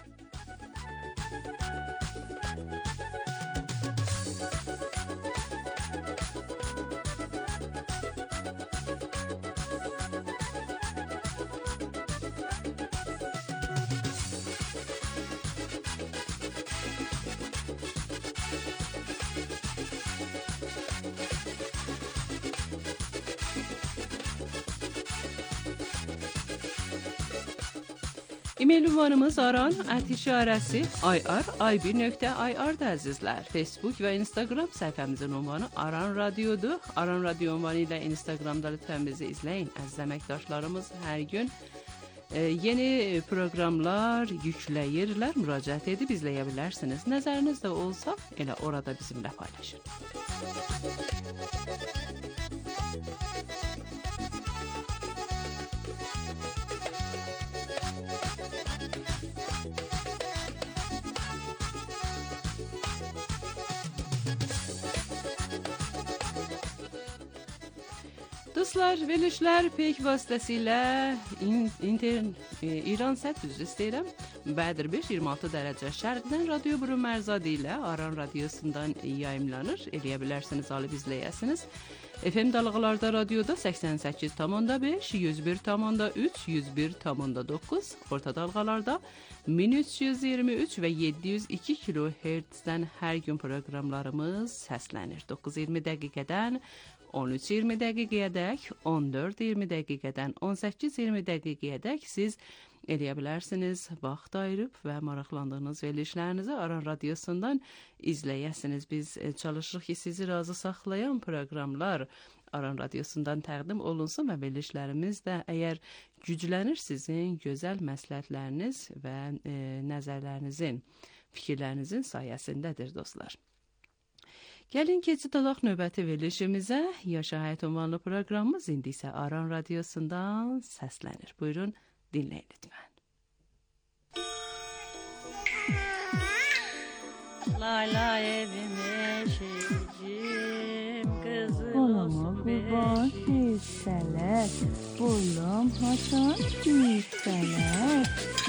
E-mail ünvanımız aran@işarəsi ir.ir.ir-dir əzizlər. Facebook və Instagram səhifəmizin ünvanı Aran Radiodur. Aran Radio ünvanı ilə Instagramda lütfən bizi izləyin. Əziz əməkdaşlarımız hər gün yeni proqramlar yükləyirlər. Müraciət edib izləyə bilərsiniz. Nəzəriniz də olsa elə orada bizimlə paylaşın. Dostlar, verilişlər peyk vasitəsilə İran sət üzrə istəyirəm. Bədir 5, 26 dərəcə şərqdən Radio Brümərzadə ilə Aran radiosundan yayımlanır. Eləyə bilərsiniz, alıb izləyəsiniz. FM dalğalarda radioda 88,5, 101,3, 101,9, orta dalğalarda 1323 və 702 kHz-dən hər gün proqramlarımız səslənir. 9:20 dəqiqədən 13:20 dəqiqəyədək, 14:20 dəqiqədən 18:20 dəqiqəyədək siz eləyə bilərsiniz, vaxt ayırıb və maraqlandığınız verilişlərinizi Aran Radiosundan izləyəsiniz. Biz çalışırıq ki, sizi razı saxlayan proqramlar Aran Radiosundan təqdim olunsun və verilişlərimiz də əgər güclənir sizin gözəl məsləhətləriniz və nəzərlərinizin, fikirlərinizin sayəsindədir dostlar. Gəlin keçid olaq növbəti verilişimizə. Yaşa Həyat ünvanlı proqramımız indi isə Aran Radiosundan səslənir. Buyurun, dinləyin lütfən. Layla evime şecim kızım kurban hisseler bulam haçan hisseler.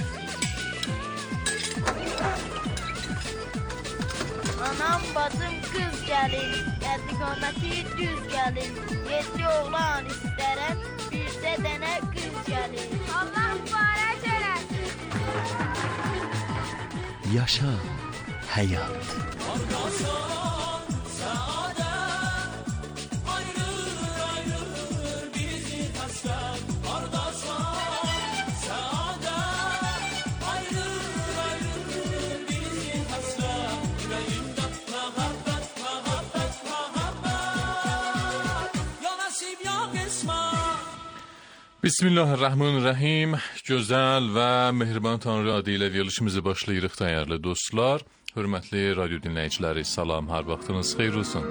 Anam bacım kız gelin, geldiği düz gelin. 7 oğlan isterem, bir de dene kız gelin. Allah mübarek eylesin. Yaşa hayat. Bismillahirrahmanirrahim. Gözəl və mehriban Tanrı adı ilə verilişimizi başlayırıq dəyərli dostlar. Hörmətli radio dinləyiciləri, salam, hər vaxtınız xeyir olsun.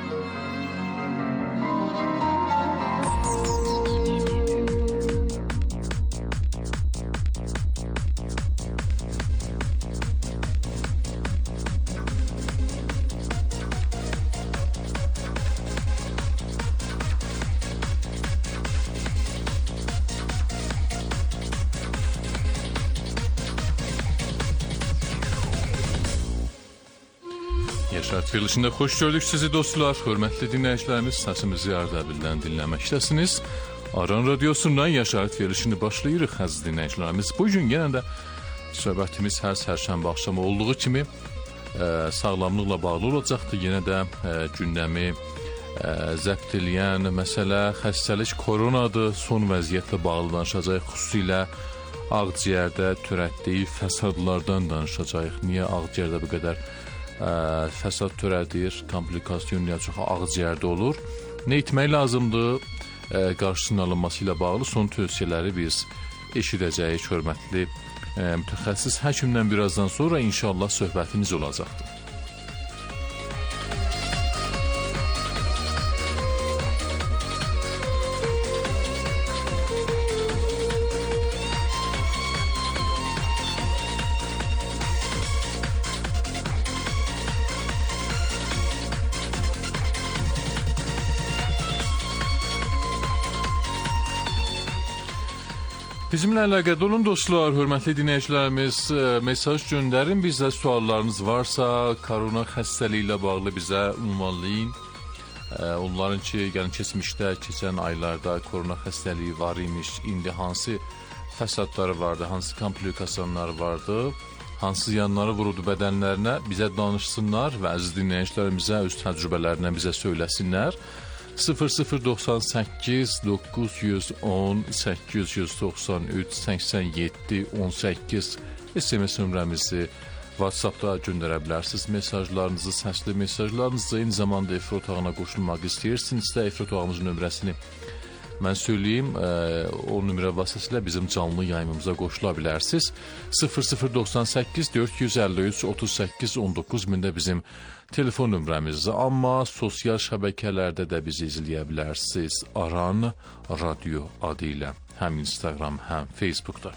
Yaşart verilişində xoş gördük sizi dostlar. Hörmətli dinləyicilərimiz, səsimizi Ardabildən dinləməkdəsiniz. Aran Radiosundan Yaşart verilişini başlayırıq əziz dinləyicilərimiz. Bugün yenə də söhbətimiz hər sərşənbə axşamı olduğu kimi sağlamlıqla bağlı olacaqdır. Yenə də gündəmi zəbt eləyən məsələ xəstəlik koronadır. Son vəziyyətlə bağlı danışacağıq. Xüsusilə ağciyərdə törətdiyi fəsadlardan danışacağıq. Niyə ağciyərdə bu qədər fəsad törədir, komplikasiyon ya çox ağciyərdə olur. Nə etmək lazımdır? Qarşısının alınması ilə bağlı son tövsiyələri biz eşidəcəyik. Hörmətli mütəxəssis həkimdən birazdan sonra inşallah söhbətimiz olacaqdır. Bizimlə əlaqədə olun dostlar, hörmətli dinləyicilərimiz, mesaj göndərin, bizə suallarınız varsa, korona xəstəliyi ilə bağlı bizə ünvanlayın. Onların ki, yəni keçmişdə, keçən aylarda korona xəstəliyi var imiş, indi hansı fəsadları vardı, hansı komplikasiyalar vardı, hansı yanları vuruldu bədənlərinə bizə danışsınlar və əziz dinləyicilərimizə öz təcrübələrindən bizə söyləsinlər. 0098 910 893 87 18 SMS nömrəmizi WhatsApp-da göndərə bilərsiniz. Mesajlarınızı, səsli mesajlarınızı eyni zamanda efir otağına qoşulmaq istəyirsinizsə, efir otağımızın nömrəsini mən söyləyeyim, o nömrə vasitəsilə bizim canlı yayımımıza qoşula bilərsiniz. 0098 453 38 19 mində bizim telefon nömrəmizdir. Amma sosial şəbəkələrdə də bizi izləyə bilərsiniz. Aran Radio adı ilə həm Instagram, həm Facebookda.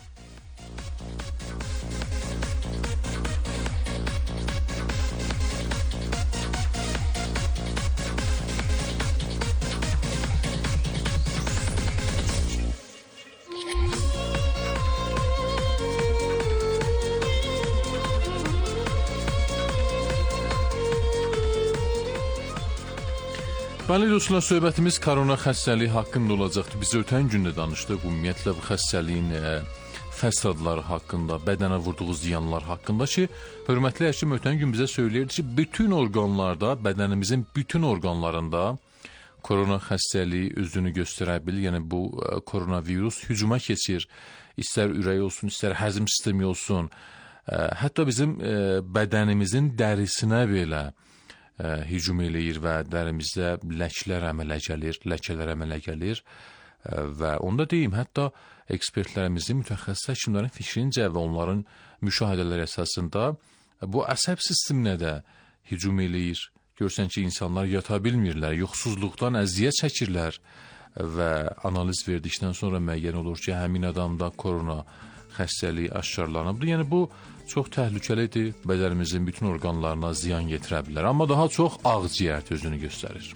Bəli dostlar, söhbətimiz korona xəstəliyi haqqında olacaqdı. Biz ötən gündə danışdıq ümumiyyətlə bu xəstəliyin fəsadları haqqında, bədənə vurduğu ziyanlar haqqında ki, hörmətli həkim ötən gün bizə söyləyirdi ki, bütün orqanlarda, bədənimizin bütün orqanlarında korona xəstəliyi özünü göstərə bilir. Yəni bu koronavirus hücuma keçir. İstər ürək olsun, istər həzm sistemi olsun. Hətta bizim bədənimizin dərisinə belə hücum eləyir və dərimizdə ləkələr əmələ gəlir və onu da deyim, hətta ekspertlərimizin, mütəxəssis həkimlərin fikrincə və onların müşahidələri əsasında bu əsəb sisteminə də hücum eləyir. Görsən ki, insanlar yata bilmirlər, yoxsuzluqdan əziyyət çəkirlər və analiz verdikdən sonra müəyyən olur ki, həmin adamda korona xəstəliyi aşkarlanıbdır. Yəni bu çox təhlükəlidir, bədənimizin bütün orqanlarına ziyan yetirə bilər, amma daha çox ağciyər özünü göstərir.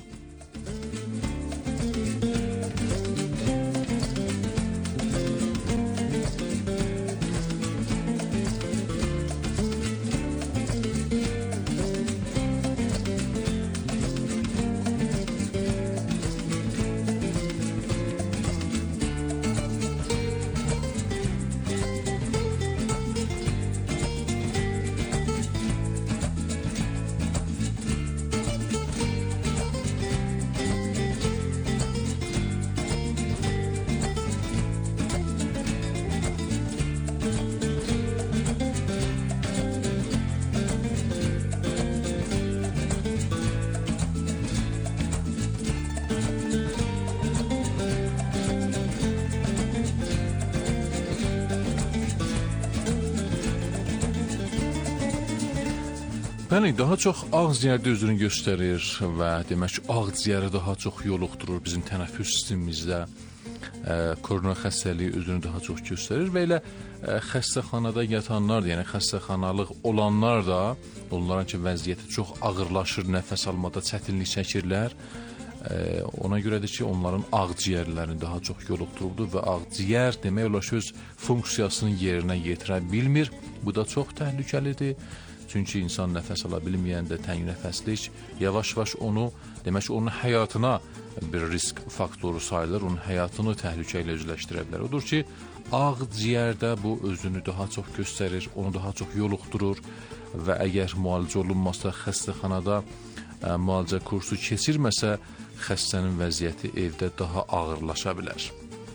Bəli, daha çox ağciyərdə özünü göstərir və demək ki, ağciyəri daha çox yoluxdurur bizim tənəffüs sistemimizdə. Korona xəstəliyi özünü daha çox göstərir və elə xəstəxanada yatanlar, yəni xəstəxanalıq olanlar da, onların ki, vəziyyəti çox ağırlaşır, nəfəs almada çətinlik çəkirlər. Ona görədir ki, onların ağciyərlərini daha çox yoluxduruldur və ağciyər demək olar ki, öz funksiyasını yerinə yetirə bilmir. Bu da çox təhlükəlidir. Çünki insan nəfəs ala bilməyəndə təngnəfəslik yavaş-yavaş onu, demək ki, onun həyatına bir risk faktoru sayılır, onun həyatını təhlükə ilə üzləşdirə bilər. Odur ki, ağciyərdə bu özünü daha çox göstərir, onu daha çox yoluxdurur və əgər müalicə olunmazsa, xəstəxanada müalicə kursu keçirməsə, xəstənin vəziyyəti evdə daha ağırlaşa bilər.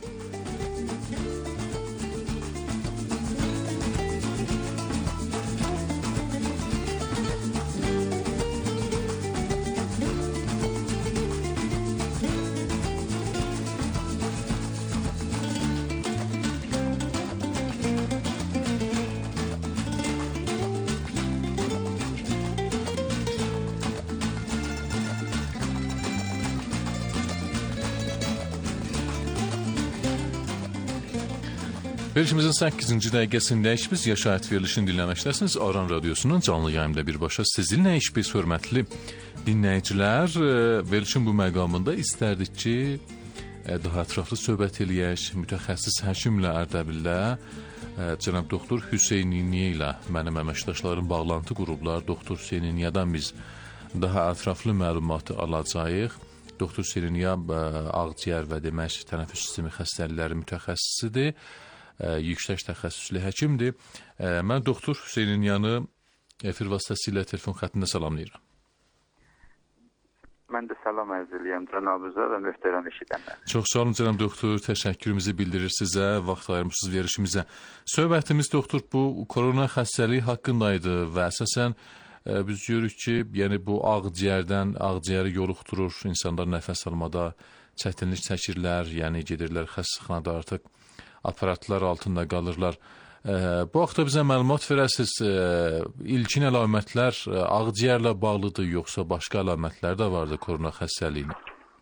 Verilişimizin 8-ci dəqiqəsindəyik. Biz yaşayət verilişini dinləməkdəsiniz. Aran Radiosunun canlı yayımda birbaşa sizinləyik biz, hörmətli dinləyicilər. Verilişin bu məqamında istərdik ki, daha ətraflı söhbət eləyək. Mütəxəssis həkimlə Ərdəbildə cənab doktor Hüseyn İnniyə ilə mənim əməkdaşlarım bağlantı qurublar. Doktor Hüseyn İnniyadan biz daha ətraflı məlumatı alacağıq. Doktor Hüseyn İnniya ağciyər və demək tənəffüs sistemi xəstəlikləri mütəxəssisidir. Yüksək təxəssüslü həkimdir. Mən doktor Hüseyn İnniyanı efir vasitəsilə telefon xəttində salamlayıram. Mən də salam ərz eləyəm cənabınıza və möhtərəm eşidənlər. Çox sağ olun cənab doktor, təşəkkürümüzü bildirir sizə, vaxt ayırmışsınız verilişimizə. Söhbətimiz doktor bu korona xəstəliyi haqqındaydı və əsasən biz görürük ki, yəni bu ağciyəri yoluxdurur, insanlar nəfəs almada çətinlik çəkirlər, yəni gedirlər xəstəxanada artıq aparatlar altında qalırlar. Bu haqda bizə məlumat verəsiniz. İlkin əlamətlər ağciyərlə bağlıdır, yoxsa başqa əlamətlər də vardır korona xəstəliyinin?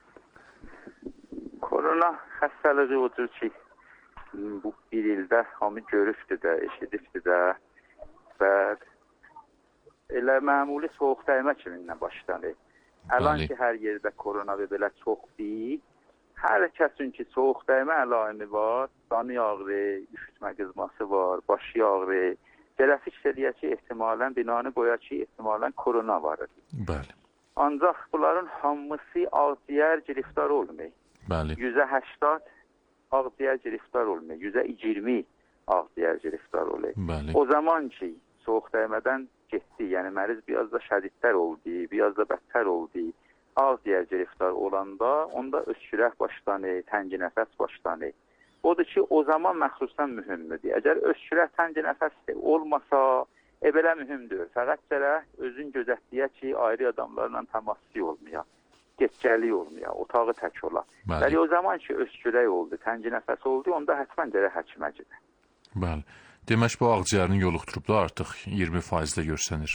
Korona xəstəliyi odur ki, bu bir ildə hamı görübdür də, eşidibdür də və elə məmuli soğuq dəymə kimindən başlanır. Əlan ki, hər yerdə korona və belə çoxdur. Hər kəsin ki, soğuq dəymə əlaimi var, qanı ağrı, üşütmə qızması var, başı ağrı. Belə fikir eləyək ki, ehtimalən binanı qoyaq ki, ehtimalən korona var. Bəli. Ancaq bunların hamısı ağciyər giriftar olmuyor. Bəli. %80 ağciyər giriftar olmuyor. %20 ağciyər giriftar oluyor. Bəli. O zaman ki soğuk dəymədən getdi, yəni məriz biraz da şədidlər oldu, biraz da bədtər oldu. Ağciyər giriftar olanda onda öskürək başlanır, təngi nəfəs başlanır. Odur ki, o zaman məxsusən mühümdür. Əgər öskürək, təngi nəfəs olmasa, belə mühümdür. Fəqət gərək özün gözətliyə ki, ayrı adamlarla təmaslı olmaya, getgəli olmaya, otağı tək ola. Bəli, o zaman ki, öskürək oldu, təngi nəfəs oldu, onda həttən gərək həkimə gedir. Bəli. Demək, bu ağciyərinin yoluxdurub da artıq 20%-də görsənir.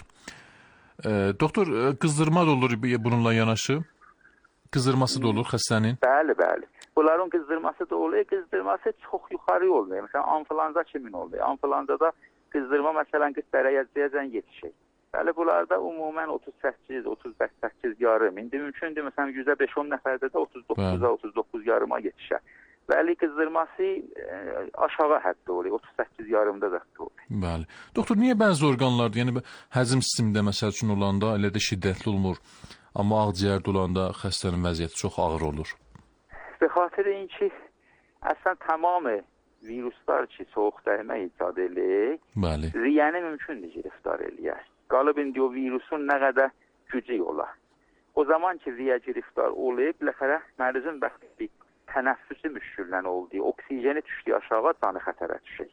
Doktor, qızdırma da olur bununla yanaşı? Qızdırması da olur xəstənin? Bəli, bəli. Bunların qızdırması da oluyor, qızdırması çox yuxarı olmuyor. Məsələn, anflanza kimin oluyor? Anflanzada qızdırma məsələn 40 dərəcəyəcən yetişir. Bəli, bunlarda ümumən 38, 35 yarım. İndi mümkündür, məsələn, %5-10 nəfərdə də 39-a, 39 yarıma yetişər. Bəli, qızdırması aşağı həddə oluyor, 38 yarımda da oluyor. Bəli. Doktor, niyə bəzi orqanlarda, yəni həzm sistemində məsəl üçün olanda elə də şiddətli olmur, amma ağciyərdə olanda xəstənin vəziyyəti çox ağır olur? Be xatir ki, əslən tamamı viruslar ki, soğuk dəymə icad edir, riyəni mümkündür giriftar eləyər. Qalıb indi o virusun nə qədər gücü ola. O zaman ki, riyə giriftar olub, biləxərə mərizin bəxtli tənəffüsü müşkülən olduğu, oksijeni düşdüyü aşağı canı xətərə düşür.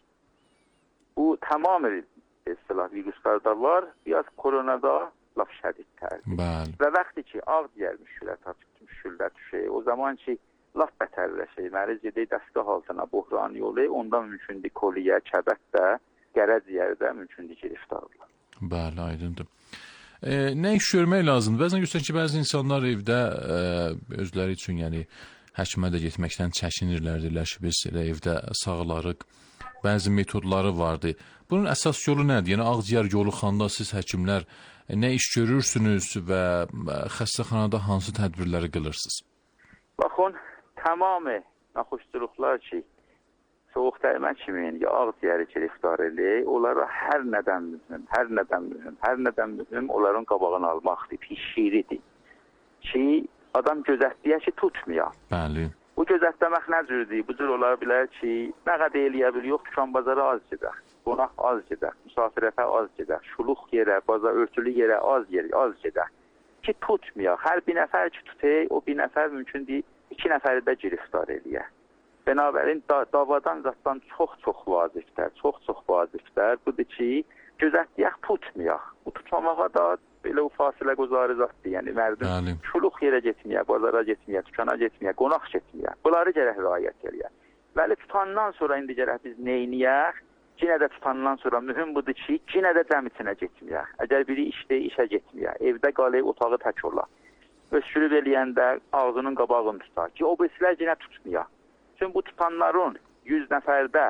Bu tamamı viruslarda var, biraz koronada laf şədidlərdir. Və vaxtı ki, ağciyər müşküllər düşür, o zaman ki, laf bətərləşir, məriz gedək dəstgah altına buhran yolu, ondan mümkündür koliyə, kəbət də, qərəciyərdə mümkündür giriftar olur. Bəli, aydındır. Nə iş görmək lazımdır? Bəzən göstərir ki, bəzi insanlar evdə özləri üçün, yəni həkimə də getməkdən çəkinirlər, deyirlər ki, biz elə evdə sağlarıq. Bəzi metodları vardı. Bunun əsas yolu nədir? Yəni ağciyər yoluxanda siz həkimlər nə iş görürsünüz və xəstəxanada hansı tədbirləri qılırsınız? Baxın, tamamı naxoşçuluqlar ki, soğuk dəymə kimi ya ağciyəri giriftar eləyir, onlara hər nədən mühüm onların qabağını almaqdır, pişiridir. Ki, adam gözətliyə ki, tutmuyor. Bəli. Bu gözətləmək nə cürdür? Bu cür olar bilər ki, nə qədər eləyə bilir, yox, düşən bazara az gedək, qonaq az gedək, müsafirətə az gedək, şuluq yerə, bazar örtülü yerə az gedək. Ki, tutmuyor. Hər bir nəfər ki, tutay, o bir nəfər mümkündür, 2 nəfəri də giriftar eləyər. Bənabərin davadan zatdan çox vaziflər. Budur ki, gözətliyək tutmuyor. Bu tutmamağa da belə o fasilə quzarı zatdır. Yəni, mərdum şuluq yerə getməyə, bazara getməyə, tükana getməyə, qonaq getməyə. Bunları gərək riayət eləyək. Bəli, tutandan sonra indi gərək biz neyniyək? Yenə də tutandan sonra mühüm budur ki, yenə də cəmisinə getməyək. Əgər biri işdə işə getməyək, evdə qalıb otağı tək olar. Öskürüb eləyəndə ağzının qabağını tutar ki, o birisilər yenə tutmayaq. Çünki bu tutanların 100 nəfərdə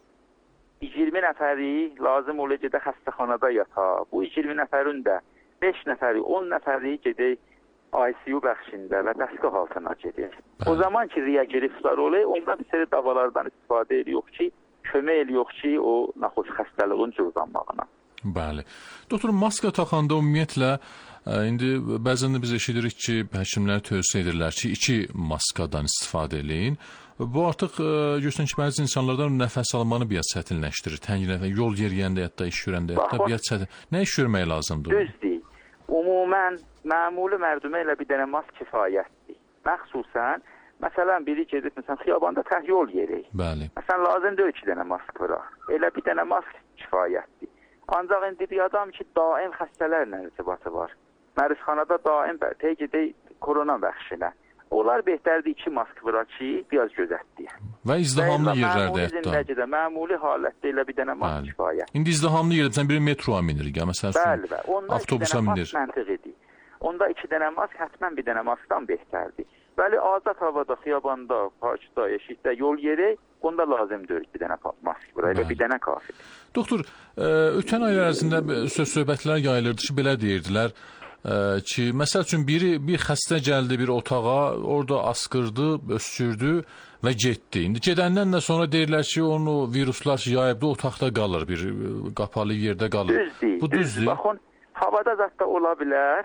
20 nəfəri lazım olacaq da xəstəxanada yata. Bu 20 nəfərin də 5 nəfəri, 10 nəfəri gedək ICU bəxşində və dəstgah altına gedir. O zaman ki, riyə giriftar olur, onda bir seri davalardan istifadə ediyor ki, kömək ediyor ki, o naxoş xəstəliğin cüzdanmağına. Bəli. Doktor, maska taxanda ümumiyyətlə, indi bəzən də biz eşidirik ki, həkimlər tövsiyə edirlər ki, 2 maskadan istifadə edin. Bu artıq görürsən ki, bəzi insanlardan nəfəs almanı biraz çətinləşdirir. Təngi nəfəs, yol yeriyəndə, hətta iş görəndə, hətta biraz çətin. Nə iş görmək lazımdır? Düzdür. Umumən, məmuli mərdumə ilə bir dənə mask kifayətdir. Məxsusən, məsələn, biri gedib, məsələn, xiyabanda tək yol yeri. Bəli. Məsələn, lazım deyil 2 dənə mask vura. Elə bir dənə mask kifayətdir. Ancaq indi bir adam ki, daim xəstələrlə irtibatı var. Mərizxanada daim gedək korona bəxşinə. Onlar behtərdir 2 mask vura ki, biraz gözətdir. Və izdihamlı yerlərdə hətta. Məmuli zindəcidə, məmuli halətdə elə bir dənə mask kifayət. İndi izdihamlı yerdə, sən biri metroya minirik, məsələn, avtobusa minir. Onda 2 dənə mask, hətmən bir dənə maskdan behtərdir. Bəli, azad havada, xiyabanda, parkda, eşikdə, yol yeri, onda lazım deyil bir dənə mask vura, elə bir dənə kafidir. Doktor, ötən ay ərzində söz-söhbətlər yayılırdı ki, belə deyirdilər ki, məsəl üçün bir xəstə gəldi bir otağa, orada asqırdı, öskürdü və getdi. İndi gedəndən də sonra deyirlər ki, onu viruslar yayıb da otaqda qalır, bir qapalı yerdə qalır. Düzdür. Bu düzdür. Baxın, havada zətdə ola bilər,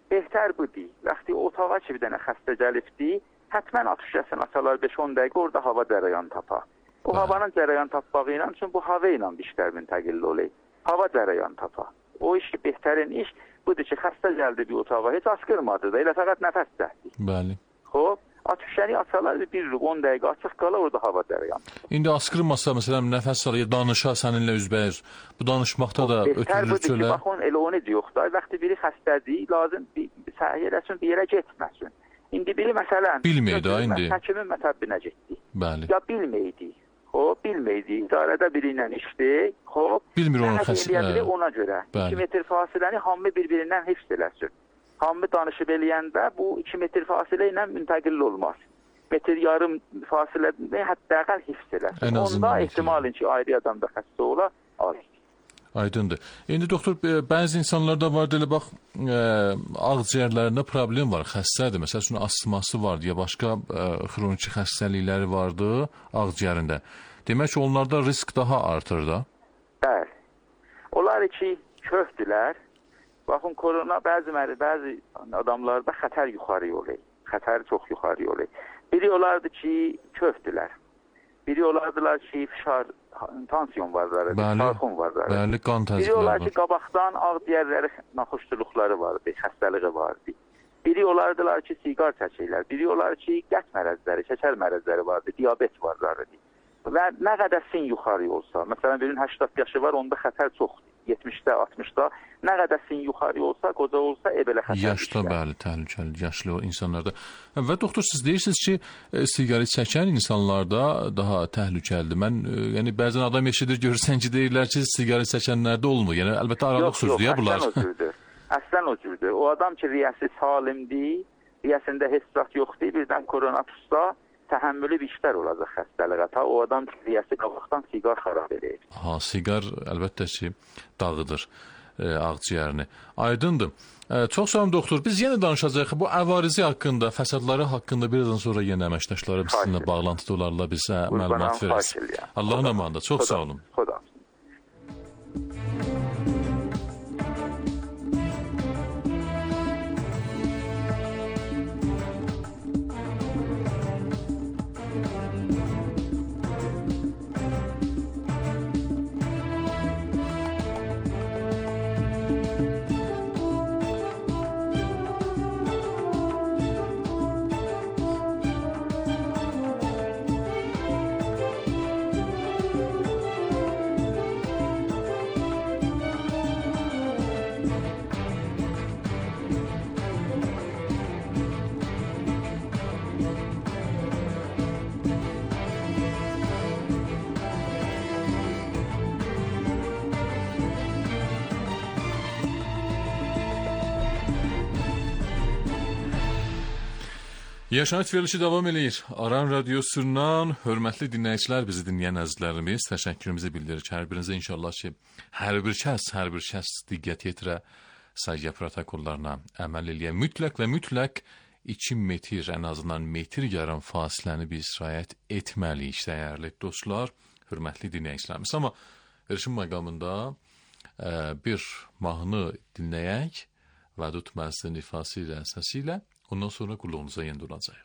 Behtər budur. Vaxtı otağa ki bir dənə xəstə gəlibdi, həttəmən atışasını açalar 5-10 dəqiqə orada hava cərəyan tapa. O havanın cərəyan tapbağı ilə, çünki bu hava ilə işlər müntəqil olur. Hava cərəyan tapa. O iş ki, behtərin iş budur ki, xəstə gəldi bir otağa, heç askırmadı da, elə fəqət nəfəs çəkdi. Bəli. Xoş. Atışları açarlar 1-10 dəqiqə açıq qala orada hava cərəyan. İndi askırmasa məsələn nəfəs alır, danışa səninlə üzbəüz. Bu danışmaqda da ötürülür çölə. Baxın elə o necə yoxdur. Vaxtı biri xəstədir, lazım səhiyyə eləsin, bir yerə getməsin. İndi biri məsələn bilməydi indi. Həkimin mətəbbinə getdi. Bəli. Ya bilməydi. O bilməydi. İdarədə biri ilə işdi. Xoş. Bilmir onun xəstə. Ona görə 2 metr fasiləni hamı bir-birindən hifz eləsin. Hamı danışıb eləyəndə bu 2 metr fasilə ilə müntəqil olmaz. Metr yarım fasilə hətta əqəl hifz eləsin. Onda ehtimalın ki, ayrı adamda xəstə ola, az. Aydındır. İndi doktor, bəzi insanlarda var, deyə bax, ağciyərlərində problem var, xəstədir. Məsəl üçün, astması var, ya başqa xroniki xəstəlikləri vardı ağciyərində. Demək ki, onlarda risk daha artır da. Bəli. Onlar ki, köhdülər. Baxın, korona bəzi adamlarda xətər yuxarı olur. Xətər çox yuxarı olur. Biri olardı ki, köhdülər. Biri olardılar ki, fişar, tansiyon varları, sarxun varları. Bəli, qan təzyiqləri var. Biri olar ki, qabaqdan ağciyərləri naxoşluqları vardı, xəstəliği vardı. Biri olardılar ki, siqar çəkirlər. Biri olar ki, qət mərəzləri, şəkər mərəzləri vardı, diabet varları. Və nə qədər sin yuxarı olsa, məsələn, birinin 80 yaşı var, onda xətər çoxdur. 70-də, 60-da nə qədər sin yuxarı olsa, qoca olsa, belə xətər. Yaşda, bəli, təhlükəli, yaşlı insanlarda. Və doktor, siz deyirsiniz ki, siqaret çəkən insanlarda daha təhlükəlidir. Mən, yəni, bəzən adam eşidir, görürsən ki, deyirlər ki, siqaret çəkənlərdə olmur. Yəni, əlbəttə, aralıq sözdür ya bunlar. Əslən o cürdür. O adam ki, riyəsi salimdir, riyəsində heç zat yoxdur, birdən korona tutsa, təhəmmülü bir işlər olacaq xəstəliyə. Ta o adam riyəsi qabaqdan siqar xarab edir. Ha, siqar əlbəttə ki, dağıdır ağciyərini. Aydındır. Çox sağ olun doktor. Biz yenə danışacağıq bu əvarizi haqqında, fəsadları haqqında birazdan sonra yenə əməkdaşlarım sizinlə bağlantıda olarlar, bizə məlumat verəsiniz. Allahın amanında. Çox sağ olun. Yaşayış verilişi davam eləyir. Aran radiosundan hörmətli dinləyicilər, bizi dinləyən əzizlərimiz, təşəkkürümüzü bildirir. Hər birinizə inşallah ki, hər bir kəs diqqət yetirə, sayğıya protokollarına əməl eləyə. Mütləq və mütləq 2 metr, ən azından metr yarım fasiləni biz riayət etməliyik, dəyərli dostlar, hörmətli dinləyicilərimiz. Amma verişin məqamında bir mahnı dinləyək, Vədud Məzdin ifası ilə əsasilə. Ondan sonra qulluğunuza yendi olacaq.